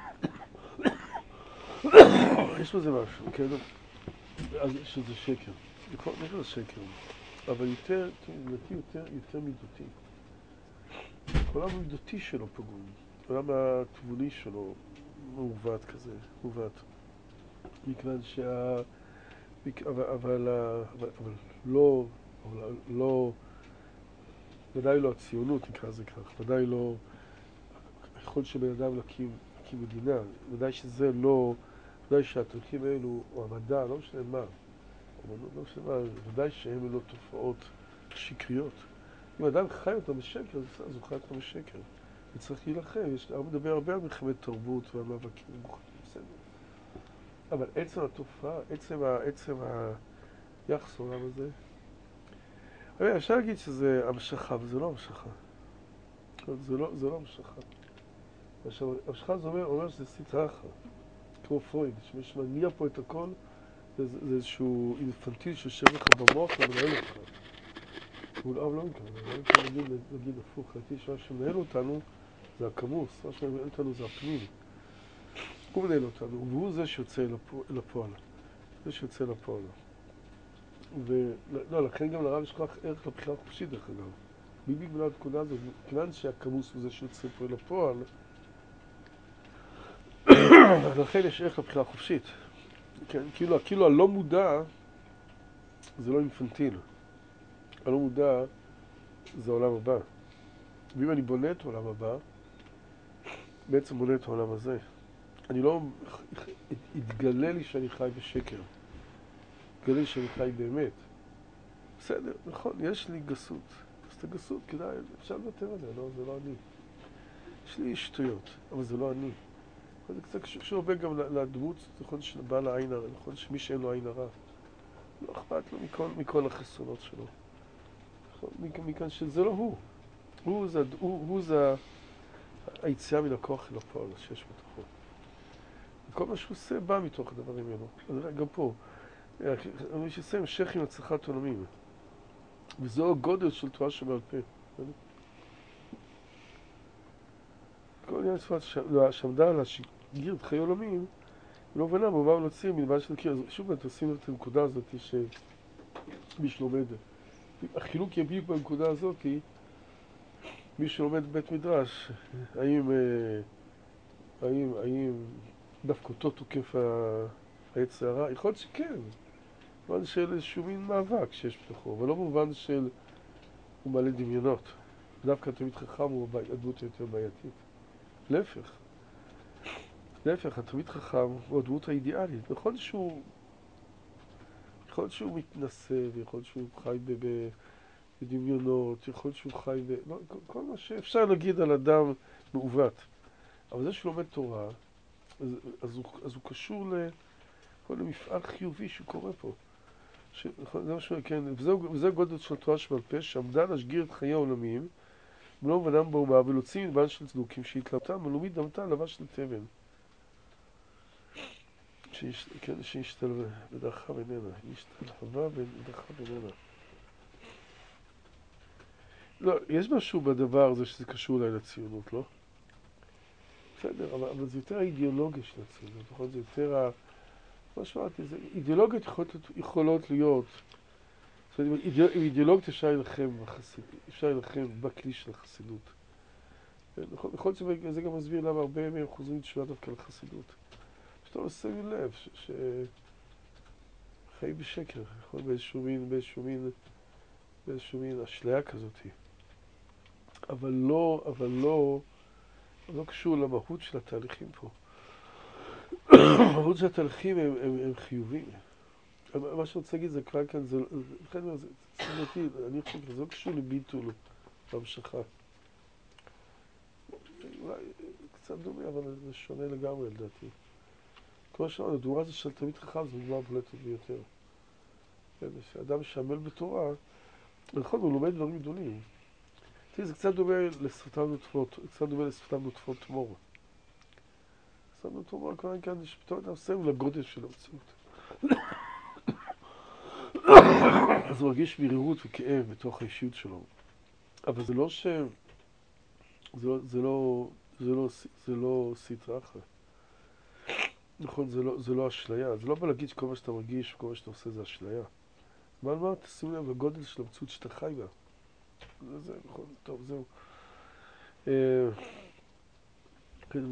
יש בזה משהו, כן? אז שזה שקר. נכון, יש בזה שקר. אבל יותר מידותי. העולם המידותי שלו פגום. העולם התבוני שלו מעוות כזה, מעוות. מכיוון אבל לא, ודאי לא הציונות נקרא זה כך, ודאי לא יכול שבן אדם להקים מדינה. ודאי שזה לא, ודאי שהתרכים האלו, או המדע, לא משנה מה, לא משנה מה, ודאי שהם לא תופעות שקריות. אם אדם חי אותו בשקר, אז הוא חי אותו בשקר. וצריך להילחם, הוא מדבר הרבה על מלחמת תרבות והמאבקים מוכנים, בסדר. אבל עצם התופעה, עצם היחס לעולם הזה, אפשר להגיד שזה המשכה, וזה לא המשכה. זה לא המשכה. המשכה זה אומר שזה סטרה אחת, כמו פרויד, שמי שמניע פה את הכל, זה איזשהו אינפנטיל שיושב לך במוח ומנהל אותך. הוא לא מכאן, נגיד הפוך, לדעתי שמה שמנהל אותנו זה הכמוס, מה שמנהל אותנו זה הפנים. הוא מנהל אותנו, והוא זה שיוצא לפועל. זה שיוצא לפועל. ולא, לכן גם לרב יש כך ערך לבחירה חופשית דרך אגב. בדיוק בגלל הנקודה הזאת, כיוון שהכמוס הוא זה שיוצא פה לפועל, לכן יש ערך לבחירה חופשית. כן, כאילו הלא מודע זה לא אינפנטיל. הלא מודע זה העולם הבא. ואם אני בונה את העולם הבא, בעצם בונה את העולם הזה. אני לא התגלה לי שאני חי בשקר. התגלה לי שאני חי באמת. בסדר, נכון, יש לי גסות. אז את הגסות, כדאי, אפשר לוותר עליה, לא, זה לא אני. יש לי שטויות, אבל זה לא אני. זה קצת קשור הרבה גם לדמות, נכון, של בעל העין הרע, נכון, שמי שאין לו עין הרע. לא אכפת לו מכל החסרונות שלו. נכון, מכאן שזה לא הוא. הוא זה היציאה מן הכוח אל הפועל שיש בתוכו. כל מה שהוא עושה בא מתוך הדברים האלו. אז גם פה, אני שעושה המשך עם הצלחת עולמים. וזו הגודל של תורה שבעל פה. כל עניין צפת שעמדה על השגיר את חיי עולמים, היא לא מבינה, הוא בא ולהוציא מלבד של קיר. שוב, אתם עושים את הנקודה הזאת שמי שלומד. החילוק יהיה בדיוק בנקודה הזאת, כי מי שלומד בית מדרש, האם דווקא אותו תוקף היצר הרע? יכול להיות שכן. במובן של איזשהו מין מאבק שיש בתוכו, אבל לא במובן של הוא מעלה דמיונות. דווקא התלמיד חכם הוא הדמות היותר בעייתית. להפך, התלמיד חכם הוא הדמות האידיאלית. יכול להיות שהוא מתנשא, ויכול להיות שהוא חי בדמיונות, יכול להיות שהוא חי כל מה שאפשר להגיד על אדם מעוות. אבל זה שהוא לומד תורה, אז הוא קשור למפעל חיובי שקורה פה. זה משהו, כן, וזה הגודל של התורה שבעל פה, שעמדה להשגיר את חיי העולמיים, ולא מבנם באומה, ולהוציא מדבן של צדוקים, שהתלבטם, ולאומית דמתה לבש של תבן. שהשתלבה בדרכה בינינה, השתלבה בדרכה בינינה. לא, יש משהו בדבר הזה שזה קשור אולי לציונות, לא? בסדר, אבל זה יותר האידיאולוגיה של הציונות, נכון? זה יותר מה שאמרתי, אידיאולוגיות יכולות להיות, זאת אומרת, אידיאולוגיות אפשר להילחם בחסידות, אפשר להילחם בכלי של החסידות. יכול להיות שזה גם מסביר למה הרבה מהם חוזרים תשובה דווקא לחסידות. שאתה לא שמים לב שחיים בשקר, יכול באיזשהו מין אשליה כזאת. אבל לא קשור למהות של התהליכים פה. המהות של התהליכים הם חיובים. מה שאני רוצה להגיד זה כבר כאן, אני חושב שזה לא קשור לביטול בהמשכה. אולי קצת דומה, אבל זה שונה לגמרי לדעתי. כמו שאמרנו, הדוגמה הזו של תלמיד חכם זה דוגמה בולטת ביותר. שאדם שעמל בתורה, נכון, הוא לומד דברים גדולים. תראי, זה קצת דומה לשפתם נוטפות מור. שפתם נוטפות מור, כמובן כאן, שפתאום אתה עושה לגודל של המציאות. אז הוא מרגיש מרירות וכאב בתוך האישיות שלו. אבל זה לא זה לא סטרה אחת. נכון, זה לא אשליה. זה לא בא להגיד שכל מה שאתה מרגיש וכל מה שאתה עושה זה אשליה. מה תשימו לב לגודל של המציאות שאתה חי בה. זה נכון, טוב, זהו. כן,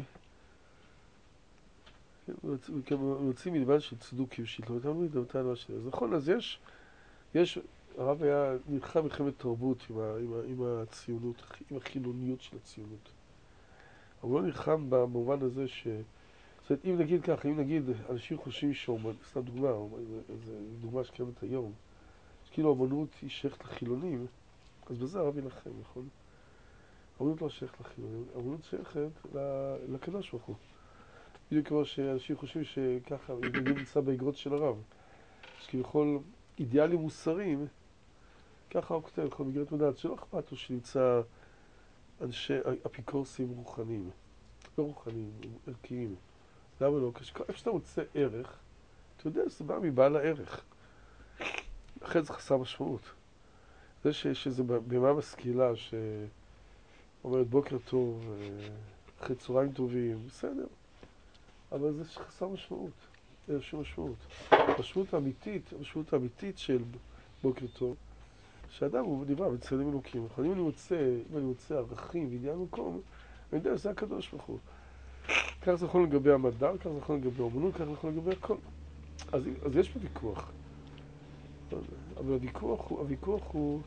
מוציא מדבן של צדוקים שהתלבטם מדמתן מה שזה. אז נכון, אז יש, הרב היה נלחם מלחמת תרבות עם הציונות, עם החילוניות של הציונות. הוא לא נלחם במובן הזה זאת אומרת, אם נגיד ככה, אם נגיד אנשים חושבים שאומנות, סתם דוגמה, זו דוגמה שקיימת היום, שכאילו האומנות היא שייכת לחילונים, אז בזה הרב ילחם, נכון? האומנות לא שייכת לחילונים, האומנות שייכת לקדוש ברוך הוא. בדיוק כמו שאנשים חושבים שככה, אם נגיד נמצא באגרות של הרב, שכביכול אידיאלים מוסריים, ככה הוא כותב, בכל מגרת מדעת, שלא אכפת לו שנמצא אנשי אפיקורסים רוחניים, לא רוחניים, ערכיים. למה לא? איפה שאתה מוצא ערך, אתה יודע, זה בא מבעל הערך. אחרי זה חסר משמעות. זה שזה במה משכילה שאומרת בוקר טוב, אחרי צהריים טובים, בסדר. אבל זה חסר משמעות. אין שום משמעות. המשמעות האמיתית של בוקר טוב, שאדם הוא נברא בצלם אלוקים. אם אני מוצא ערכים ועניין מקום, אני יודע שזה הקדוש ברוך הוא. כך זה יכול לגבי המדע, כך זה יכול לגבי האומנות, כך זה יכול לגבי הכל. אז יש פה ויכוח. אבל הוויכוח הוא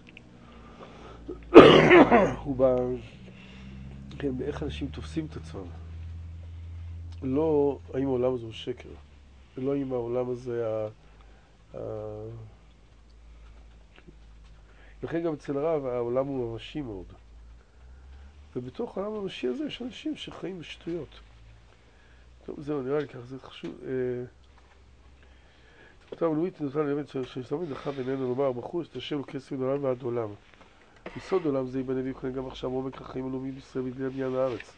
באיך אנשים תופסים את עצמם. לא האם העולם הזה הוא שקר. לא האם העולם הזה לכן גם אצל הרב העולם הוא ממשי מאוד. ובתוך העולם הממשי הזה יש אנשים שחיים בשטויות. טוב, זהו, נראה לי כך, זה חשוב. אותם אלוהית נותן ללמד שתמיד לך בינינו לומר בחוש, את השם כסף עולם ועד עולם. יסוד עולם זה יבנה ויקונה גם עכשיו עומק החיים הלאומיים בישראל בגלל בניין הארץ.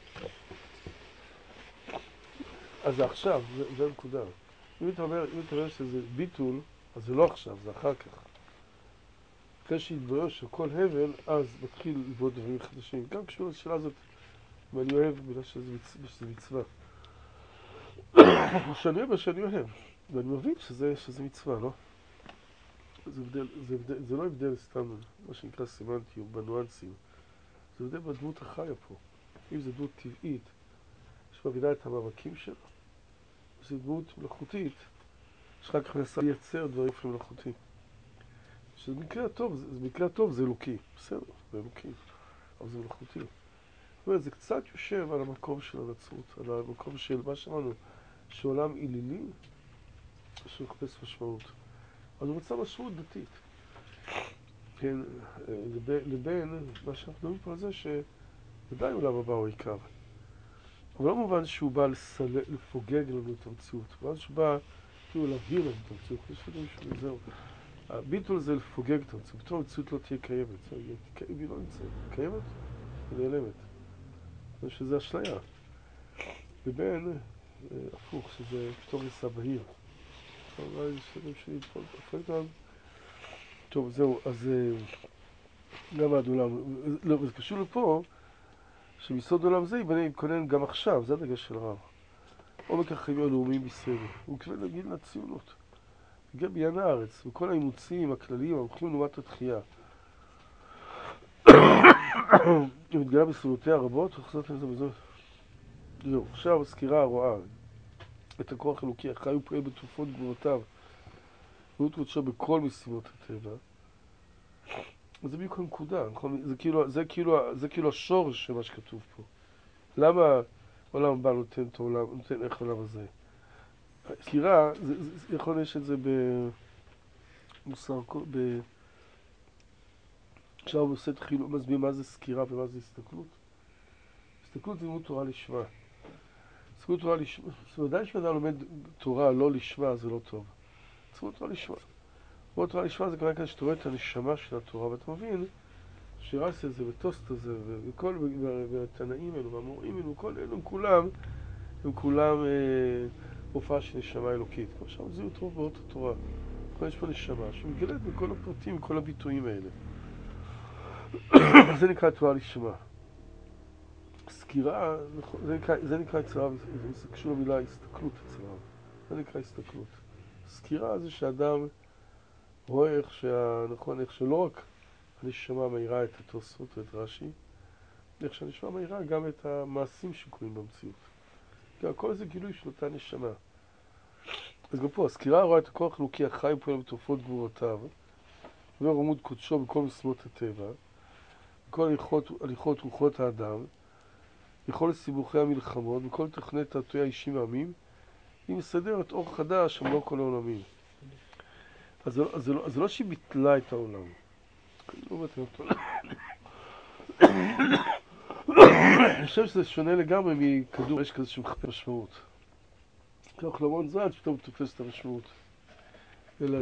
אז זה עכשיו, זה הנקודה. אם אתה אומר שזה ביטול, אז זה לא עכשיו, זה אחר כך. אחרי שהתברר שכל הבל, אז מתחיל לבנות דברים חדשים. גם קשור לשאלה הזאת, ואני אוהב בגלל שזה מצווה. שאני אוהב מה שאני אוהב, ואני מבין שזה מצווה, לא? זה לא הבדל סתם, מה שנקרא סמנטי, או בנואנסים. זה הבדל בדמות החיה פה. אם זו דמות טבעית, שמבינה את המאבקים שלה, זו דמות מלאכותית, שאחר כך מנסה לייצר דברים מלאכותיים. במקרה הטוב זה אלוקי, בסדר, זה אלוקי, אבל זה מלאכותי. זאת אומרת, זה קצת יושב על המקום של הנצרות, על המקום של מה שאמרנו, שעולם עלילי, שמחפש משמעות. אז הוא מצא משמעות דתית. כן, לבין מה שאנחנו מדברים פה על זה, שוודאי עולם הבא הוא עיקר. אבל לא מובן שהוא בא לפוגג לנו את המציאות, מובן שהוא בא כאילו להבהיר לנו את המציאות, יש לנו מישהו וזהו. הביטול זה לפוגג את המציאות, פתאום המציאות לא תהיה קיימת, היא לא נמצאת, קיימת ונעלמת. שזה אשליה. לבין הפוך, שזה פתאום ניסה בהיר. אולי זה שנים שלי, טוב, זהו, אז גם עד עולם, לא, זה קשור לפה, שמיסוד עולם זה יתכונן גם עכשיו, זה הדגש של הרב. עומק החיים הלאומיים בישראל, הוא מתכוון להגיד לציונות. גם בעניין הארץ, וכל האימוצים הכלליים המוכלים לעומת התחייה. היא מתגלה בסביבותיה הרבות, וחזות לזה בזאת. זהו, עכשיו הסקירה הרואה את הכוח אלוקי החי ופועל בתרופות גבורותיו, והוא קודשו בכל משימות הטבע. זה בדיוק הנקודה, נכון? זה כאילו השורש של מה שכתוב פה. למה העולם הבא נותן איך העולם הזה? סקירה, יכול להיות את זה במוסר, עכשיו הוא עושה את החילוק, מסביר מה זה סקירה ומה זה הסתכלות. הסתכלות זה לימוד תורה לשמה. הסתכלות תורה לשמה, ודאי שאדם לומד תורה לא לשמה, זה לא טוב. הסתכלות תורה לשמה. לימוד תורה לשמה זה כמובן כאן שאתה רואה את הנשמה של התורה, ואתה מבין שרס הזה וטוסט הזה והתנאים האלו והמורים האלו, כל אלו הם כולם הופעה של נשמה אלוקית. כמו שם זה יותר באות התורה. יש פה נשמה שמגלת בכל הפרטים, בכל הביטויים האלה. זה נקרא תורה לשמה. סקירה, זה נקרא אצל הרב, זה קשור למילה הסתכלות אצל הרב. זה נקרא הסתכלות. סקירה זה שאדם רואה איך שלא רק הנשמה מאירה את התוספות ואת רש"י, איך שהנשמה מאירה גם את המעשים שקורים במציאות. כל זה גילוי של אותה נשמה. אז גם פה, הסקירה רואה את הכוח אלוקי החי ופועל בתרופות גבורותיו, ורוממות קודשו בכל משימות הטבע, בכל הליכות רוחות האדם, בכל סיבוכי המלחמות, בכל תוכני תעתועי האישים העמים, היא מסדרת אור חדש המלוא כל העולמים. אז זה לא שהיא ביטלה את העולם. אני חושב שזה שונה לגמרי מכדור, יש כזה שמחפש משמעות. כך למון זד שפתאום תופס את המשמעות. אלא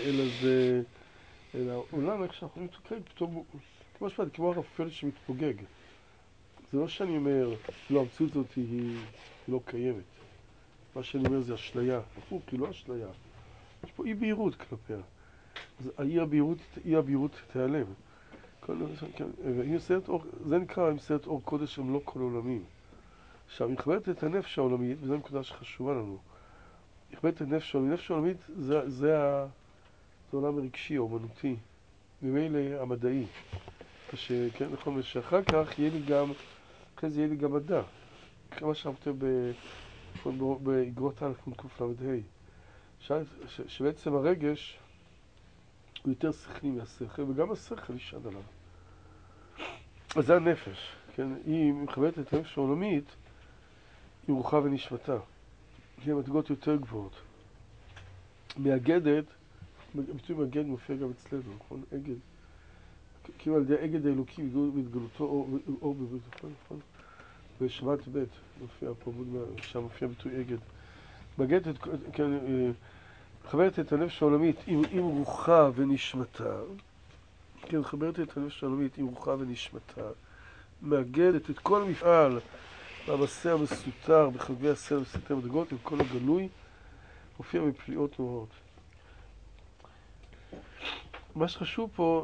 העולם, איך שאנחנו מתוקעים, פתאום, כמו שפעד, כמו הרפל שמתפוגג. זה לא שאני אומר, לא, המציאות הזאת היא לא קיימת. מה שאני אומר זה אשליה. הפוך, היא לא אשליה. יש פה אי בהירות כלפיה. אז אי הבהירות תיעלם. זה נקרא מסרת אור קודש הם לא כל עולמים. עכשיו, היא מחברת את הנפש העולמית, וזו נקודה שחשובה לנו. היא מחברת את הנפש העולמית. נפש העולמית זה העולם הרגשי, האומנותי, ממילא המדעי. כן, נכון, ושאחר כך יהיה לי גם, אחרי זה יהיה לי גם מדע. כמה שאמרתי באגרות ה', שבעצם הרגש הוא יותר שכלי מהשכל, וגם השכל ישען עליו. אז זה הנפש, כן? היא מחברת את הנפש העולמית עם רוחה ונשמתה. היא מדרגות יותר גבוהות. מאגדת, הביטוי מאגד מופיע גם אצלנו, נכון? אגד. כאילו על ידי אגד האלוקי מתגלותו אור בברית, נכון? בשבת ב' מופיע פה, שם מופיע ביטוי אגד. מאגדת, כן, מחברת את הנפש העולמית עם רוחה ונשמתה. כן, מחברת את הנפש העולמית עם רוחה ונשמתה. מאגדת את כל המפעל והמסע המסותר בחלבי הסלע וסרטי המדרגות עם כל הגלוי מופיע בפליאות נוראות. מה שחשוב פה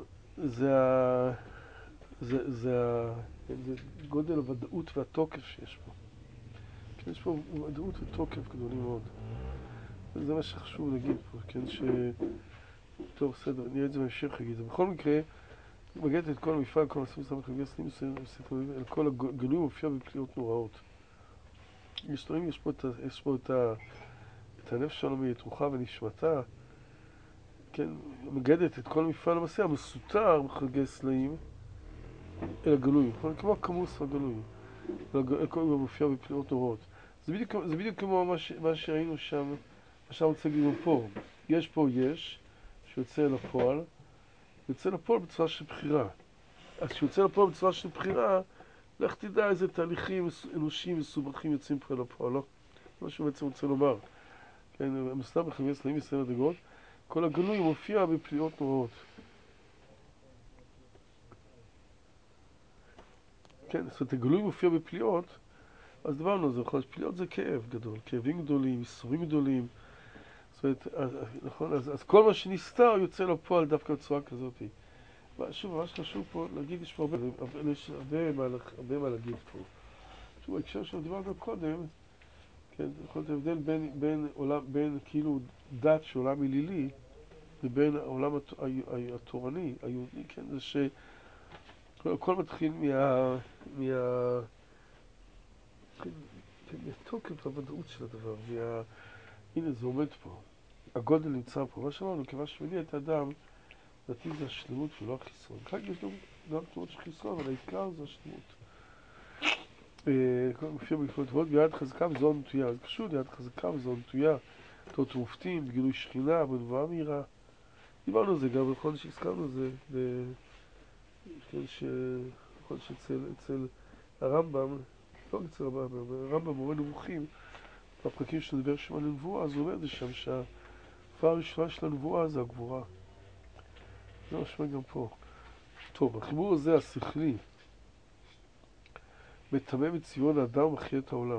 זה גודל הוודאות והתוקף שיש פה. כן, יש פה ודאות ותוקף גדולים מאוד. זה מה שחשוב להגיד פה, כן, טוב, בסדר, נראה את זה בהמשך להגיד. בכל מקרה, מגדת את כל המפעל, כל הסביב סמך חלבי הסלע, כל הגלוי מופיע בפליאות נוראות. יש פה את הנפש העולמית, את רוחה ונשמתה, כן, מגדת את כל מפעל המסע, המסותר בחלגי סלעים, אל הגלוי, כמו הכמוס הגלוי, הכל מופיע בפליאות נוראות. זה בדיוק כמו מה שראינו שם, מה שאני רוצה להגיד פה. יש פה שיוצא לפועל, יוצא לפועל בצורה של בחירה. אז כשיוצא לפועל בצורה של בחירה, לך תדע איזה תהליכים אנושיים מסובכים יוצאים פה לפועל, לא? זה מה שהוא בעצם רוצה לומר. כן, המסתר בחלגי סלעים יסיים מדרגות, כל הגלוי מופיע בפליאות נוראות. כן, זאת אומרת, הגלוי מופיע בפליאות, אז דברנו על זה, פליאות זה כאב גדול, כאבים גדולים, ייסורים גדולים. זאת אומרת, נכון, אז כל מה שנסתר יוצא לפועל דווקא בצורה כזאת. שוב, מה שחשוב פה להגיד, יש פה הרבה מה להגיד פה. שוב, ההקשר שדיברנו קודם, כן, יכול להיות הבדל בין כאילו דת של עולם אלילי, ובין העולם התורני, היהודי, כן, זה שהכל מתחיל מהתוקף והוודאות של הדבר, הנה זה עומד פה, הגודל נמצא פה, מה שאמרנו, כיוון שמניע את האדם, לדעתי זה השלמות ולא החיסרון. כאן יש גם תמות של חיסרון, אבל העיקר זה השלמות. מופיע בגפות טובות, ביד חזקה וזו נטויה, אז פשוט יד חזקה וזו נטויה, תות מופתים, בגילוי שכינה, בנבואה מהירה. דיברנו על זה גם, נכון שהזכרנו את זה, נכון שאצל הרמב"ם, לא אצל הרמב"ם מורה נבוכים, בפרקים שנדבר שם על הנבואה, אז הוא אומר את זה שם שההופעה הראשונה של הנבואה זה הגבורה. זה משמע גם פה. טוב, החיבור הזה, השכלי, מטמא את צביון האדם ומחיה את העולם.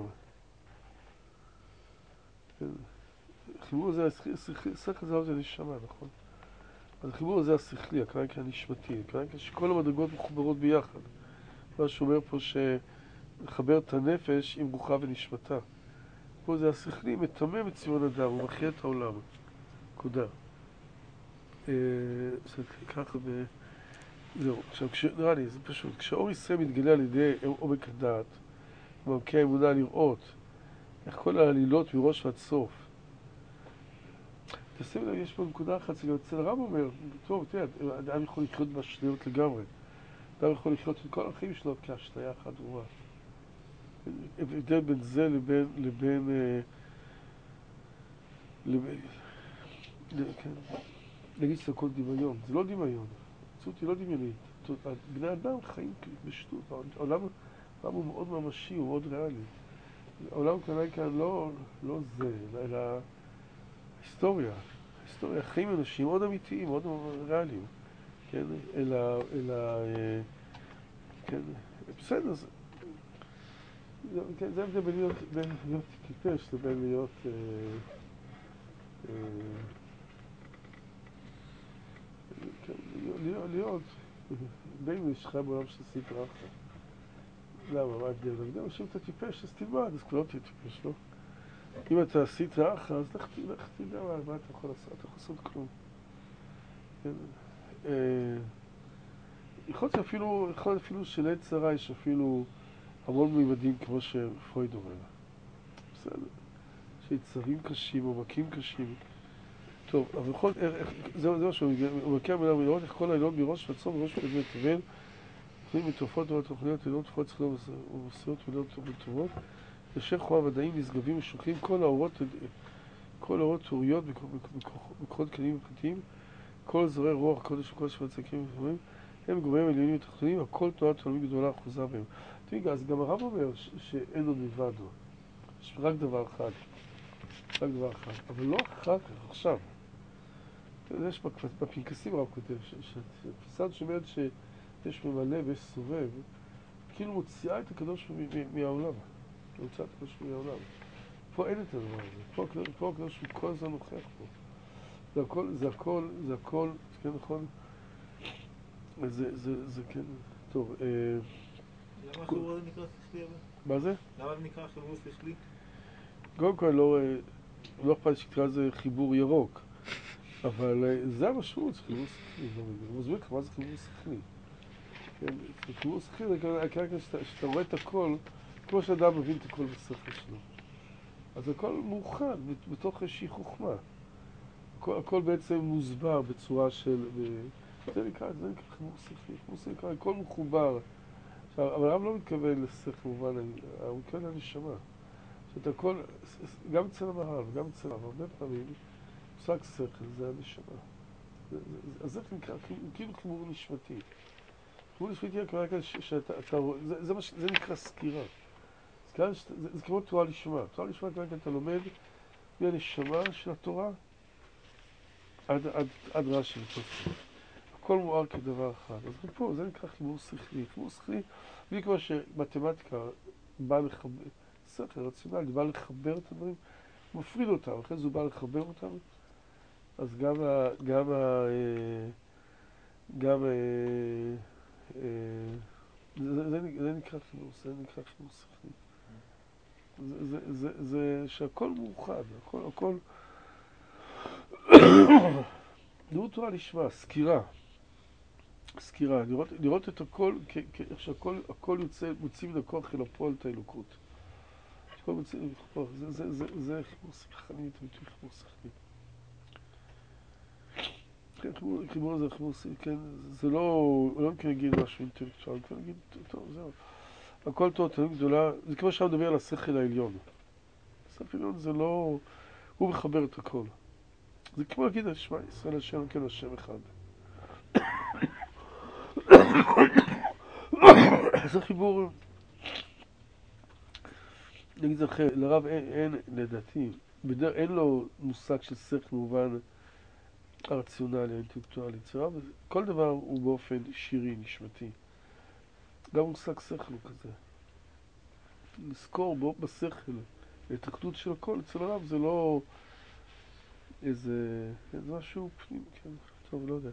החיבור הזה, השכל זה הנשמה, נכון? אז החיבור הזה השכלי, הכוונה הנשמתי, הכוונה שכל המדרגות מחוברות ביחד. מה שאומר פה לחבר את הנפש עם רוחה ונשמתה. פה זה השכלי, מטמא את צביון האדם ומחיה את העולם. נקודה. ככה זהו, עכשיו, נראה לי, זה פשוט, כשאור ישראל מתגלה על ידי עומק הדעת, מעמקי האמונה לראות, איך כל העלילות מראש ועד סוף. תשים לב, יש פה נקודה אחת, שגם אצל הרב אומר, טוב, תראה, אדם יכול לחיות באשליות לגמרי. אדם יכול לחיות את כל החיים שלו כאשליה אחת ברורה. הבדל בין זה לבין כן, נגיד שהכל דמיון, זה לא דמיון, המציאות היא לא דמיונית. בני אדם חיים בשטות, העולם הוא מאוד ממשי, הוא מאוד ריאלי. העולם כאן לא זה, אלא היסטוריה, חיים אנשים מאוד אמיתיים, מאוד ריאליים, כן, כן, בסדר, זה הבדל בין להיות טיפש לבין להיות להיות בין משחק בעולם של סטרא אחרא. למה? מה ההבדל? ההבדל שאם אתה טיפש אז תלמד, אז כבר לא תהיה טיפש, לא? אם אתה סטרא אחרא אז לך תדע מה אתה יכול לעשות, אתה יכול לעשות כלום. יכול להיות אפילו שלעת צרה יש אפילו המון מימדים כמו שפרויד אומר. בסדר. שיצרים קשים או מכים קשים. טוב, אבל בכל זה מה שהוא מבקר מילה ולראות איך כל העליון מראש רצון וראש פדמי תבל תוכנים מתופעות ותוכניות עליונות תופעות צריכות ומסירות ומילות טובות ישר חואה ודאים נשגבים ושוקלים כל האורות תאוריות בכוחות כלים ופרטיים כל זרועי רוח קודש וקודש וצקים ופרמים הם גורמים עליונים ותחתונים הכל תנועת תלמיד גדולה אחוזה בהם. תמיד אז גם הרב אומר שאין עוד מלבדו, יש רק דבר אחד, אבל לא אחר כך, עכשיו. יש בפנקסים הרב כותב שהתפיסה שאומרת שיש ממלא ויש סובב כאילו מוציאה את הקדוש מהעולם, מוציאה את הקדוש מהעולם. פה אין את הדבר הזה, פה הקדוש הוא כל הזמן נוכח פה. זה הכל, כן נכון? זה כן, טוב. למה החיבור הזה נקרא שכלי? מה זה? למה זה נקרא חיבור שכלי? קודם כל לא אכפת שתקרא לזה חיבור ירוק, אבל זה המשמעות, זה חיבור שכלי. אני מסביר לך מה זה חיבור שכלי. חיבור שכלי זה כרגע שאתה רואה את הכל, כמו שאדם מבין את הכל בשכל שלו. אז הכל מאוחד בתוך איזושהי חוכמה. הכל בעצם מוסבר בצורה של... זה נקרא חיבור שכלי. חיבור שכלי, הכל מחובר. אבל הרב לא מתכוון לשכל במובן, הוא מתכוון לנשמה. שאתה הכל, גם אצל המהר"ל וגם אצל הרב, הרבה פעמים, מושג שכל זה הנשמה. אז זה נקרא, כאילו חיבור נשמתי. חיבור נשמתי הכוונה כאן שאתה רואה, זה נקרא סקירה. זה כמו תורה לשמה. תורה לשמה הכוונה כאן אתה לומד מהנשמה של התורה עד רש"י ותוספות. הכל מואר כדבר אחד. אז פה זה נקרא חיבור שכלי. חיבור שכלי, בלי כמו שמתמטיקה באה לחבר, שכל רציונלי, באה לחבר את הדברים, מפריד אותם, אחרי זה הוא בא לחבר אותם, אז זה נקרא חיבור שכלי. זה שהכל מאוחד, הכל לימוד תורה לשמה, סקירה, לראות את הכל, איך שהכל מוציא מן הכוח אל הפועל את האלוקות. הכל מוציא מן הכוח, זה חיבור שכלי, תמיד חיבור שכלי. חיבור הזה, חיבור שכלי, כן, זה לא נקרא להגיד משהו אינטלקטואלי, נקרא להגיד, טוב, זהו. הכל טוב, תמיד גדולה, זה כמו שאני מדבר על השכל העליון. השכל העליון זה לא, הוא מחבר את הכל. זה כמו להגיד, שמע, ישראל השם, כן, השם אחד. זה חיבור, נגיד זה אחר, לרב אין, לדעתי, אין לו מושג של שכל במובן הרציונלי, האינטלקטואלי. כל דבר הוא באופן שירי, נשמתי. גם מושג שכל הוא כזה. לזכור בשכל, ההתרחבות של הכל, אצל הרב זה לא איזה משהו פנים, כן, טוב, לא יודע.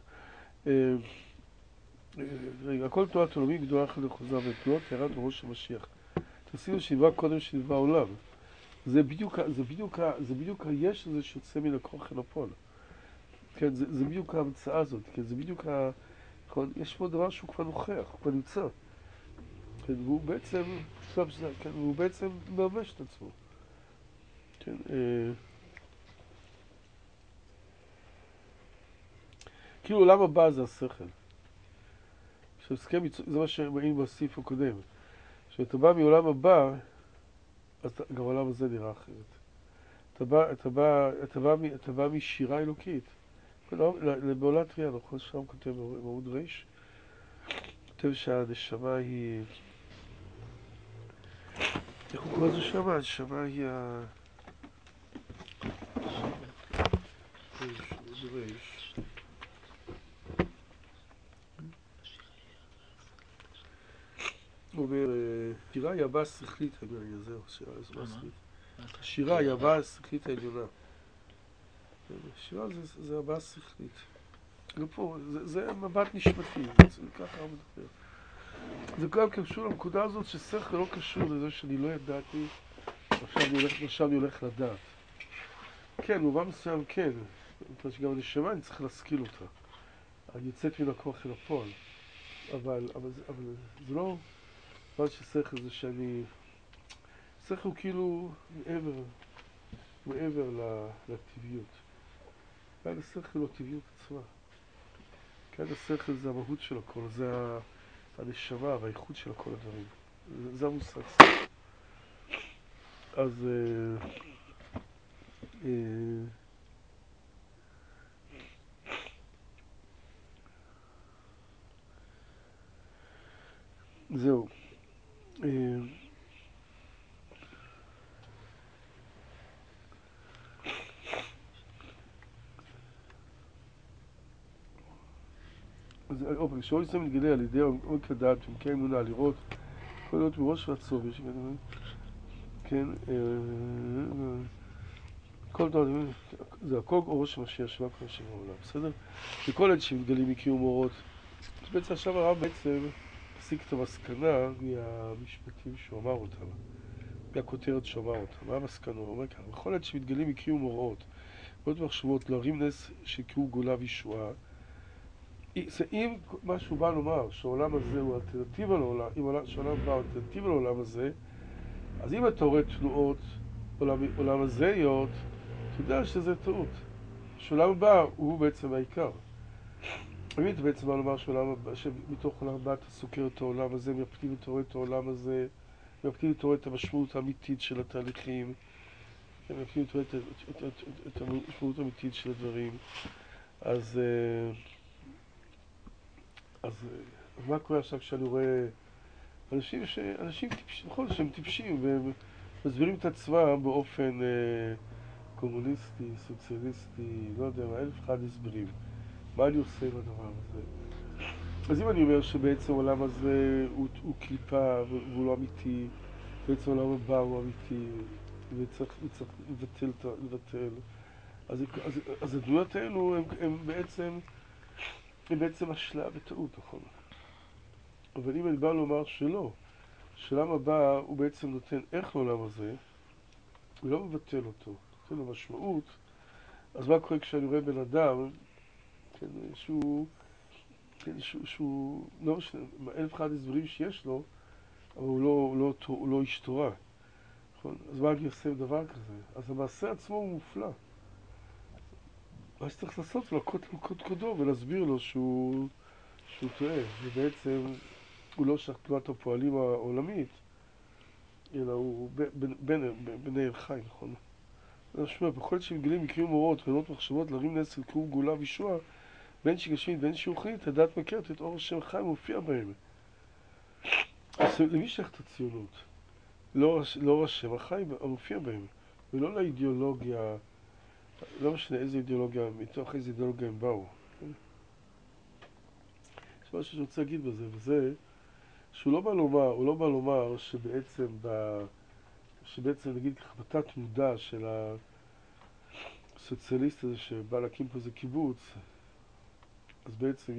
רגע, הכל תנועת עולמי גדולה אחת לחוזה ותנועות ירד בראש המשיח. תעשינו שנברא קודם שנברא העולם. זה בדיוק היש הזה שיוצא מן הכוח אל הפועל. כן, זה בדיוק ההמצאה הזאת, כן, זה בדיוק יש פה דבר שהוא כבר נוכח, הוא כבר נמצא. כן, והוא בעצם מממש את עצמו. כן, כאילו עולם הבא זה השכל. זה מה שראינו בסעיף הקודם. כשאתה בא מעולם הבא, אז גם העולם הזה נראה אחרת. אתה בא משירה אלוקית. בעולת תרי"ע, נכון, שם כותב בעמוד ריש, כותב שהנשמה היא... איך הוא קורא לזה שם? הנשמה היא ריש. הוא אומר, שירה היא הבאה השכלית, זהו, שירה היא הבאה השכלית העליונה. שירה זה הבאה השכלית. ופה, זה מבט נשמתי, זה ככה הוא מדבר. זה גם קשור לנקודה הזאת ששכל לא קשור לזה שאני לא ידעתי, עכשיו אני הולך לדעת. כן, במובן מסוים כן, מפני שגם הנשמה אני צריך להשכיל אותה. אני יוצאת מן הכוח אל הפועל. אבל זה לא... מה ששכל זה שאני... שכל הוא כאילו מעבר לטבעיות. כאן השכל הוא הטבעיות עצמה. כאן השכל זה המהות של הכל, זה הנשמה והאיכות של כל הדברים. זה המושג שכל. אז... זהו. כשאור ישראל מתגלה על ידי עומק הדעת ומקיים אמונה, לראות יכול להיות מראש רצון, כן, כל דבר, זה הכל אורו של משיח שמה כל השם העולם, בסדר? וכל עת שמתגלים מקיום אורות, אז בעצם עכשיו הרב בעצם הסיק את המסקנה מהמשפטים שהוא אמר אותם, מהכותרת שהוא אמר אותם, מה המסקנה? הוא אומר ככה, בכל עת שמתגלים מקיום אורות, ועוד מחשבות להרים נס שיקראו גאולה וישועה, אם מה שהוא בא לומר, שהעולם הזה הוא אלטרנטיבה לעולם, שהעולם בא אלטרנטיבה לעולם הזה, אז אם אתה רואה תנועות עולם הזהיות, אתה יודע שזה טעות. שעולם הבא הוא בעצם העיקר. אם אתה בעצם בא לומר שמתוך עולם הבא אתה סוקר את העולם הזה, מפנים אתה רואה את העולם הזה, מפנים אתה רואה את המשמעות האמיתית של התהליכים, מפנים אתה רואה את המשמעות האמיתית של הדברים, אז מה קורה עכשיו כשאני רואה אנשים טיפשים, נכון שהם טיפשים והם מסבירים את עצמם באופן קומוניסטי, סוציאליסטי, לא יודע מה, 1001 הסברים. מה אני עושה עם הדבר הזה? אז אם אני אומר שבעצם העולם הזה הוא קליפה והוא לא אמיתי, בעצם העולם הבא הוא אמיתי וצריך לבטל, אז הדמויות האלו הם בעצם אשליה וטעות, נכון? אבל אם אני בא לומר שלא, שעולם הבא הוא בעצם נותן איך לעולם הזה, הוא לא מבטל אותו, נותן לו משמעות, אז מה קורה כשאני רואה בן אדם, כן, שהוא לא משנה, 1001 הסברים שיש לו, אבל הוא לא איש תורה, נכון? אז מה אני עושה עם דבר כזה? אז המעשה עצמו הוא מופלא. מה שצריך לעשות זה לקוד קודו ולהסביר לו שהוא טועה, ובעצם הוא לא שייך תנועת הפועלים העולמית, אלא הוא בני אל חי, נכון? אני חושב, בכל עת שמגלים מקרים אורות ועונות מחשבות להרים נס וקראו גאולה וישועה, בין שגשמית בין שרוחנית, הדעת מכרת את אור השם חי מופיע בהם. אז למי שייך את הציונות? לא השם החי המופיע בהם, ולא לאידיאולוגיה, לא משנה איזה אידיאולוגיה, מתוך איזה אידיאולוגיה הם באו. יש משהו שאני רוצה להגיד בזה, וזה שהוא לא בא לומר שבעצם נגיד ככה בתת מודע של הסוציאליסט הזה שבא להקים פה איזה קיבוץ, אז בעצם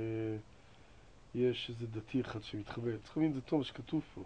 יש איזה דתי אחד שמתחבא. צריך להבין, זה טוב שכתוב פה.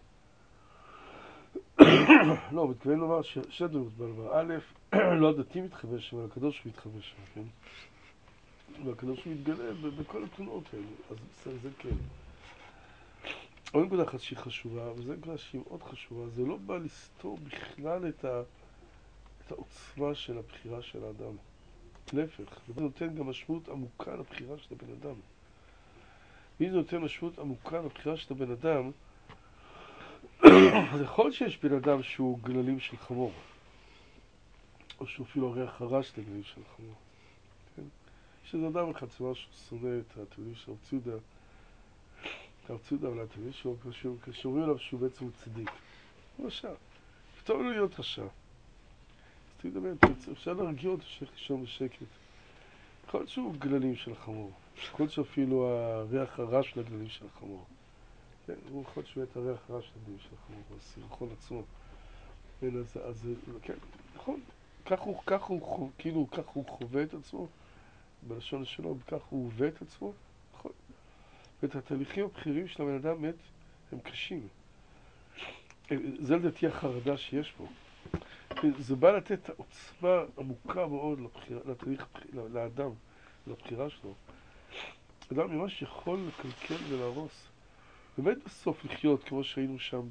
לא, מתכוון לומר שדות בא לומר, א', לא הדתי מתחבא שם, אבל הקדוש מתחבא שם, כן? והקדוש מתגלה בכל התנועות האלה, אז זה כן. עוד נקודה אחת שהיא חשובה, וזו נקודה שהיא מאוד חשובה, זה לא בא לסתור בכלל את העוצמה של הבחירה של האדם. להפך, זה נותן גם משמעות עמוקה לבחירה של הבן אדם. ואם זה נותן משמעות עמוקה לבחירה של הבן אדם, אז יכול להיות שיש בן אדם שהוא גללים של חמור, או שהוא אפילו הריח הרע של הגללים של חמור. כן? יש איזה אדם אחד שהוא שונא את התלמידים של הרב ציודה, אבל התלמידים שלו, כשאומרים עליו שהוא בעצם צדיק. הוא רשע. פתאום לא להיות רשע. אז תדבר, אפשר להרגיע אותו שייך לישון בשקט. יכול להיות שהוא גללים של החמור. יכול להיות שאפילו הריח הרע של הגללים של החמור. כן, הוא יכול להיות שהוא את הריח הרע של הגללים של החמור, הסירחון עצמו. אז כן, נכון. כך הוא חווה את עצמו, בלשון שלו, וכך הוא הווה את עצמו, נכון. ואת התהליכים הבכירים של הבן אדם מת, הם קשים. זה לדעתי החרדה שיש פה. זה בא לתת עוצמה עמוקה מאוד לאדם, לבחירה שלו. אדם ממש יכול לקלקל ולהרוס. באמת בסוף לחיות, כמו שהיינו שם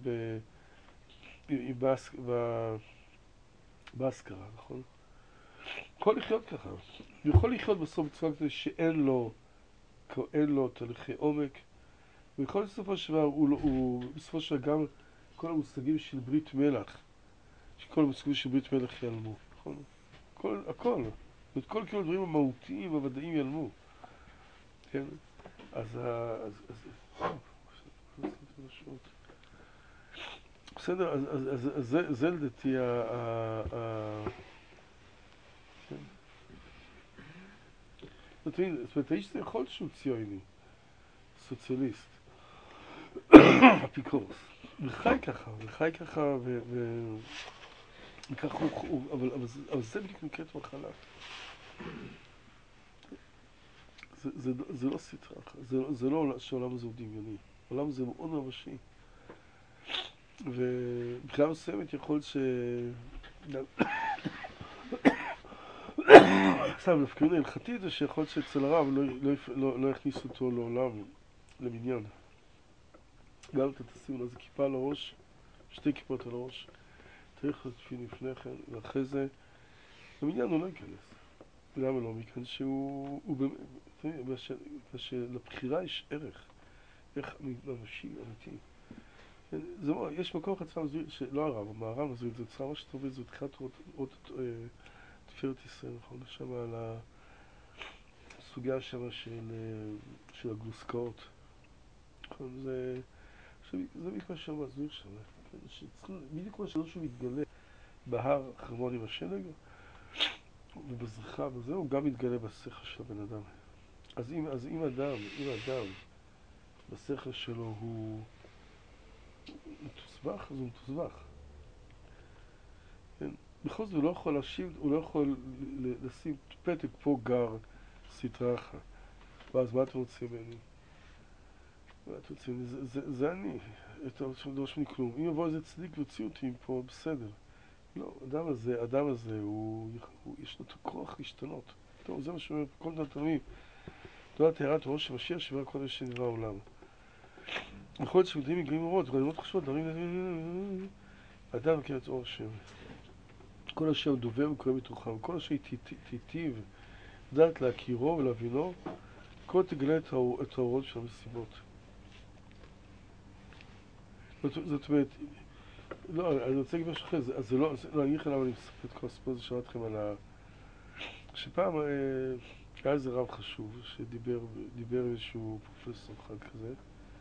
בהשכרה, נכון? יכול לחיות ככה. הוא יכול לחיות בסוף בצורה כזאת שאין לו תהליכי עומק. ויכול בסופו של דבר, בסופו של דבר גם כל המושגים של ברית מלח, שכל המושגים של ברית מלח ילמו, נכון? הכל. ואת כל כאילו הדברים המהותיים והוודאים ילמו. כן? בסדר, אז זה לדעתי כן. זאת אומרת, האיש זה יכול שהוא ציוני, סוציאליסט, אפיקורס. וחי ככה, וככה אבל זה בדיוק נקראת מחלה. זה לא סתרה, זה לא שהעולם הזה הוא דמיוני. העולם הזה הוא מאוד ממשי. ובכלל מסוימת יכול להיות עכשיו, לפקרין ההלכתית זה שיכול להיות שאצל הרב לא יכניסו אותו לעולם, למניין. גם אתה תשים לו איזה כיפה על הראש, 2 כיפות על הראש, צריך לתפיל לפני כן, ואחרי זה, למניין הוא לא ייכנס. למה לא? מכאן שהוא באמת, שלבחירה יש ערך ממשי, אמיתי. יש מקום אחד שלא הרב, המהר"ם, זה יצא ממש טוב, זה תחילת אות תפארת ישראל, נכון? שם על הסוגיה שם של הגלוסקאות. זה בדיוק מה שם הזוי שם, בדיוק מה שלא שהוא מתגלה בהר חרמון עם השלג, ובזריחה וזה, הוא גם מתגלה בשכל של הבן אדם. אז אם אדם בשכל שלו הוא מתוסבך, אז הוא מתוסבך. כן? בכל זאת הוא לא יכול להשיב, הוא לא יכול לשים פתק פה גר סתרה אחת. ואז מה אתם רוצים ממני? מה אתם רוצים? זה אני. אתה דורש ממני כלום. אם יבוא איזה צדיק ויוציא אותי פה, בסדר. לא, האדם הזה, יש לו את הכוח להשתנות. טוב, זה מה שאומר כל דבר תמיד. תודה תארת ראש המשיח שבר כל השם דבר העולם. יכול להיות שמדעים מגעים אורות, רעיונות חשובות, דברים... האדם מכיר את אור השם. כל השם דובר וקורא מתוכם. כל השם תיטיב דעת להכירו ולהבינו, כל תגלה את האורות של המסיבות. זאת אומרת, לא, אני רוצה להגיד משהו אחר, אז זה לא, אני אגיד לך למה אני מספר את כל הסיפור הזה, שמעתי לכם על שפעם היה איזה רב חשוב, שדיבר איזשהו פרופסור אחד כזה,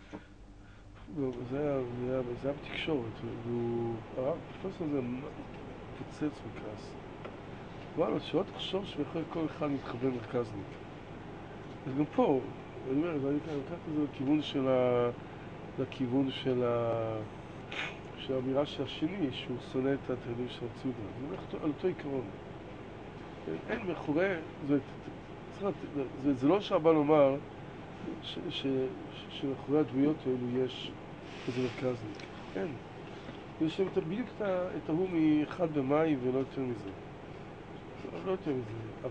וזה היה בתקשורת, הפרופסור הזה פוצץ בכעס. הוא אמר לו, שלא תחשוב שבכל כל אחד מתחבר מרכזניק. אז גם פה, אני אומר, אני לוקח את זה לכיוון של האמירה של השני, שהוא שונא את התלמידים של הציודה. זה הולך על אותו עיקרון. אין מאחורי, זה לא שהבא לומר שמאחורי הדמויות האלו יש איזה מרכזניק. אין. יש שם בדיוק את ההוא מ1 במאי ולא יותר מזה. לא יותר מזה,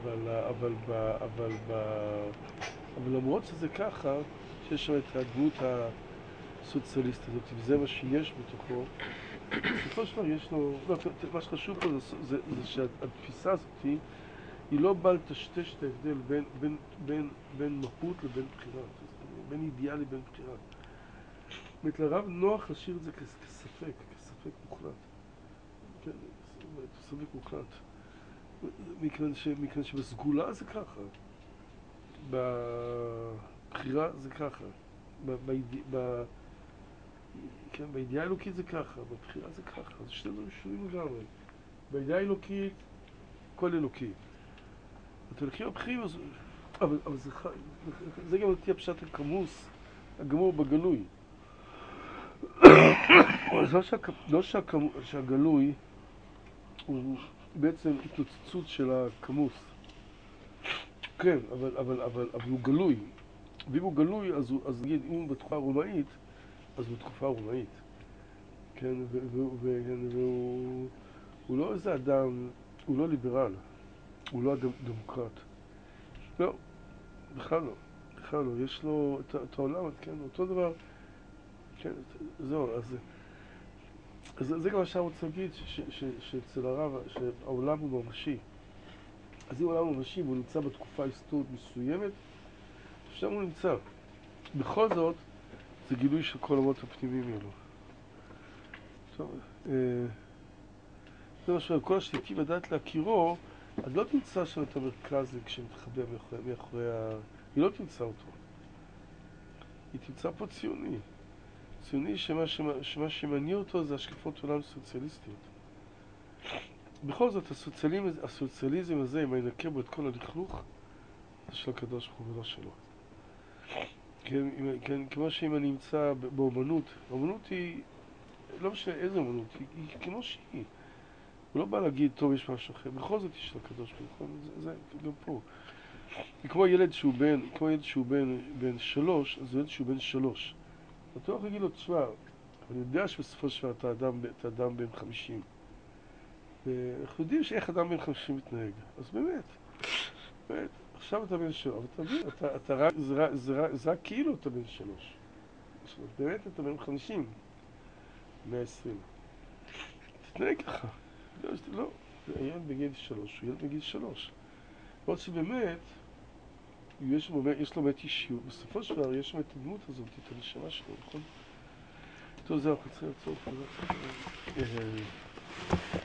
אבל למרות שזה ככה, שיש שם את הדמות הסוציאליסטית הזאת, וזה מה שיש בתוכו, בסופו של דבר יש לו, מה שחשוב פה זה שהתפיסה הזאת היא לא באה לטשטש את ההבדל בין מהות לבין בחירה, בין אידיאל לבין בחירה. לרב נוח לשיר את זה כספק מוחלט. כן, ספק מוחלט. מכיוון שבסגולה זה ככה. בבחירה זה ככה. כן, בידיעה האלוקית זה ככה, בבחירה זה ככה. זה שני דברים שונים לגמרי. בידיעה האלוקית, כל אלוקי. התהליכים הבחירים, אבל זה גם תהיה פשט הכמוס, הגמור בגלוי. לא שהגלוי הוא בעצם התנוצצות של הכמוס. כן, אבל הוא גלוי. ואם הוא גלוי, אז נגיד, אם הוא בתקופה הרומאית, אז הוא בתקופה הרומאית. כן, והוא לא איזה אדם, הוא לא ליברל, הוא לא דמוקרט. לא, בכלל לא. יש לו את העולם, כן, אותו דבר. כן, זהו, אז זה גם מה שאני רוצה להגיד, שאצל הרב, שהעולם הוא ממשי. אז אם העולם הוא ממשי והוא נמצא בתקופה היסטורית מסוימת, שם הוא נמצא. בכל זאת, זה גילוי של כל העולמות הפנימיים האלו. טוב, זה משהו, כל השליטים לדעת להכירו, אז לא תמצא שם את המרכז כשמתחבא מאחורי היא לא תמצא אותו. היא תמצא פה ציוני. ציוני שמה שמניע אותו זה השקפות עולם סוציאליסטיות. בכל זאת, הסוציאליזם הזה, אם ינקה בו את כל הלכלוך, זה של הקדוש ברוך הוא ולא שלו. כן, כמו שאם אני נמצא באומנות, האומנות היא, לא משנה איזה אומנות, היא כמו שהיא. הוא לא בא להגיד, טוב, יש משהו אחר, בכל זאת יש של הקדוש ברוך הוא, זה גם פה. כמו ילד שהוא בן 3, אז ילד שהוא בן 3. אתה לא יכול להגיד לו, תשמע, אני יודע שבסופו של דבר אתה אדם בן 50. ואנחנו יודעים שאיך אדם בן 50 מתנהג. אז באמת, עכשיו אתה בן 3, אבל אתה מבין, זה רק כאילו אתה בן 3. באמת אתה בן 50, 120. תתנהג ככה. לא, ילד בגיל 3, הוא ילד בגיל 3. עוד שבאמת, יש לו באמת אישיות, בסופו של דבר יש שם את הדמות הזאת, את הנשמה שלו, נכון? טוב, זהו, אנחנו צריכים לעצור.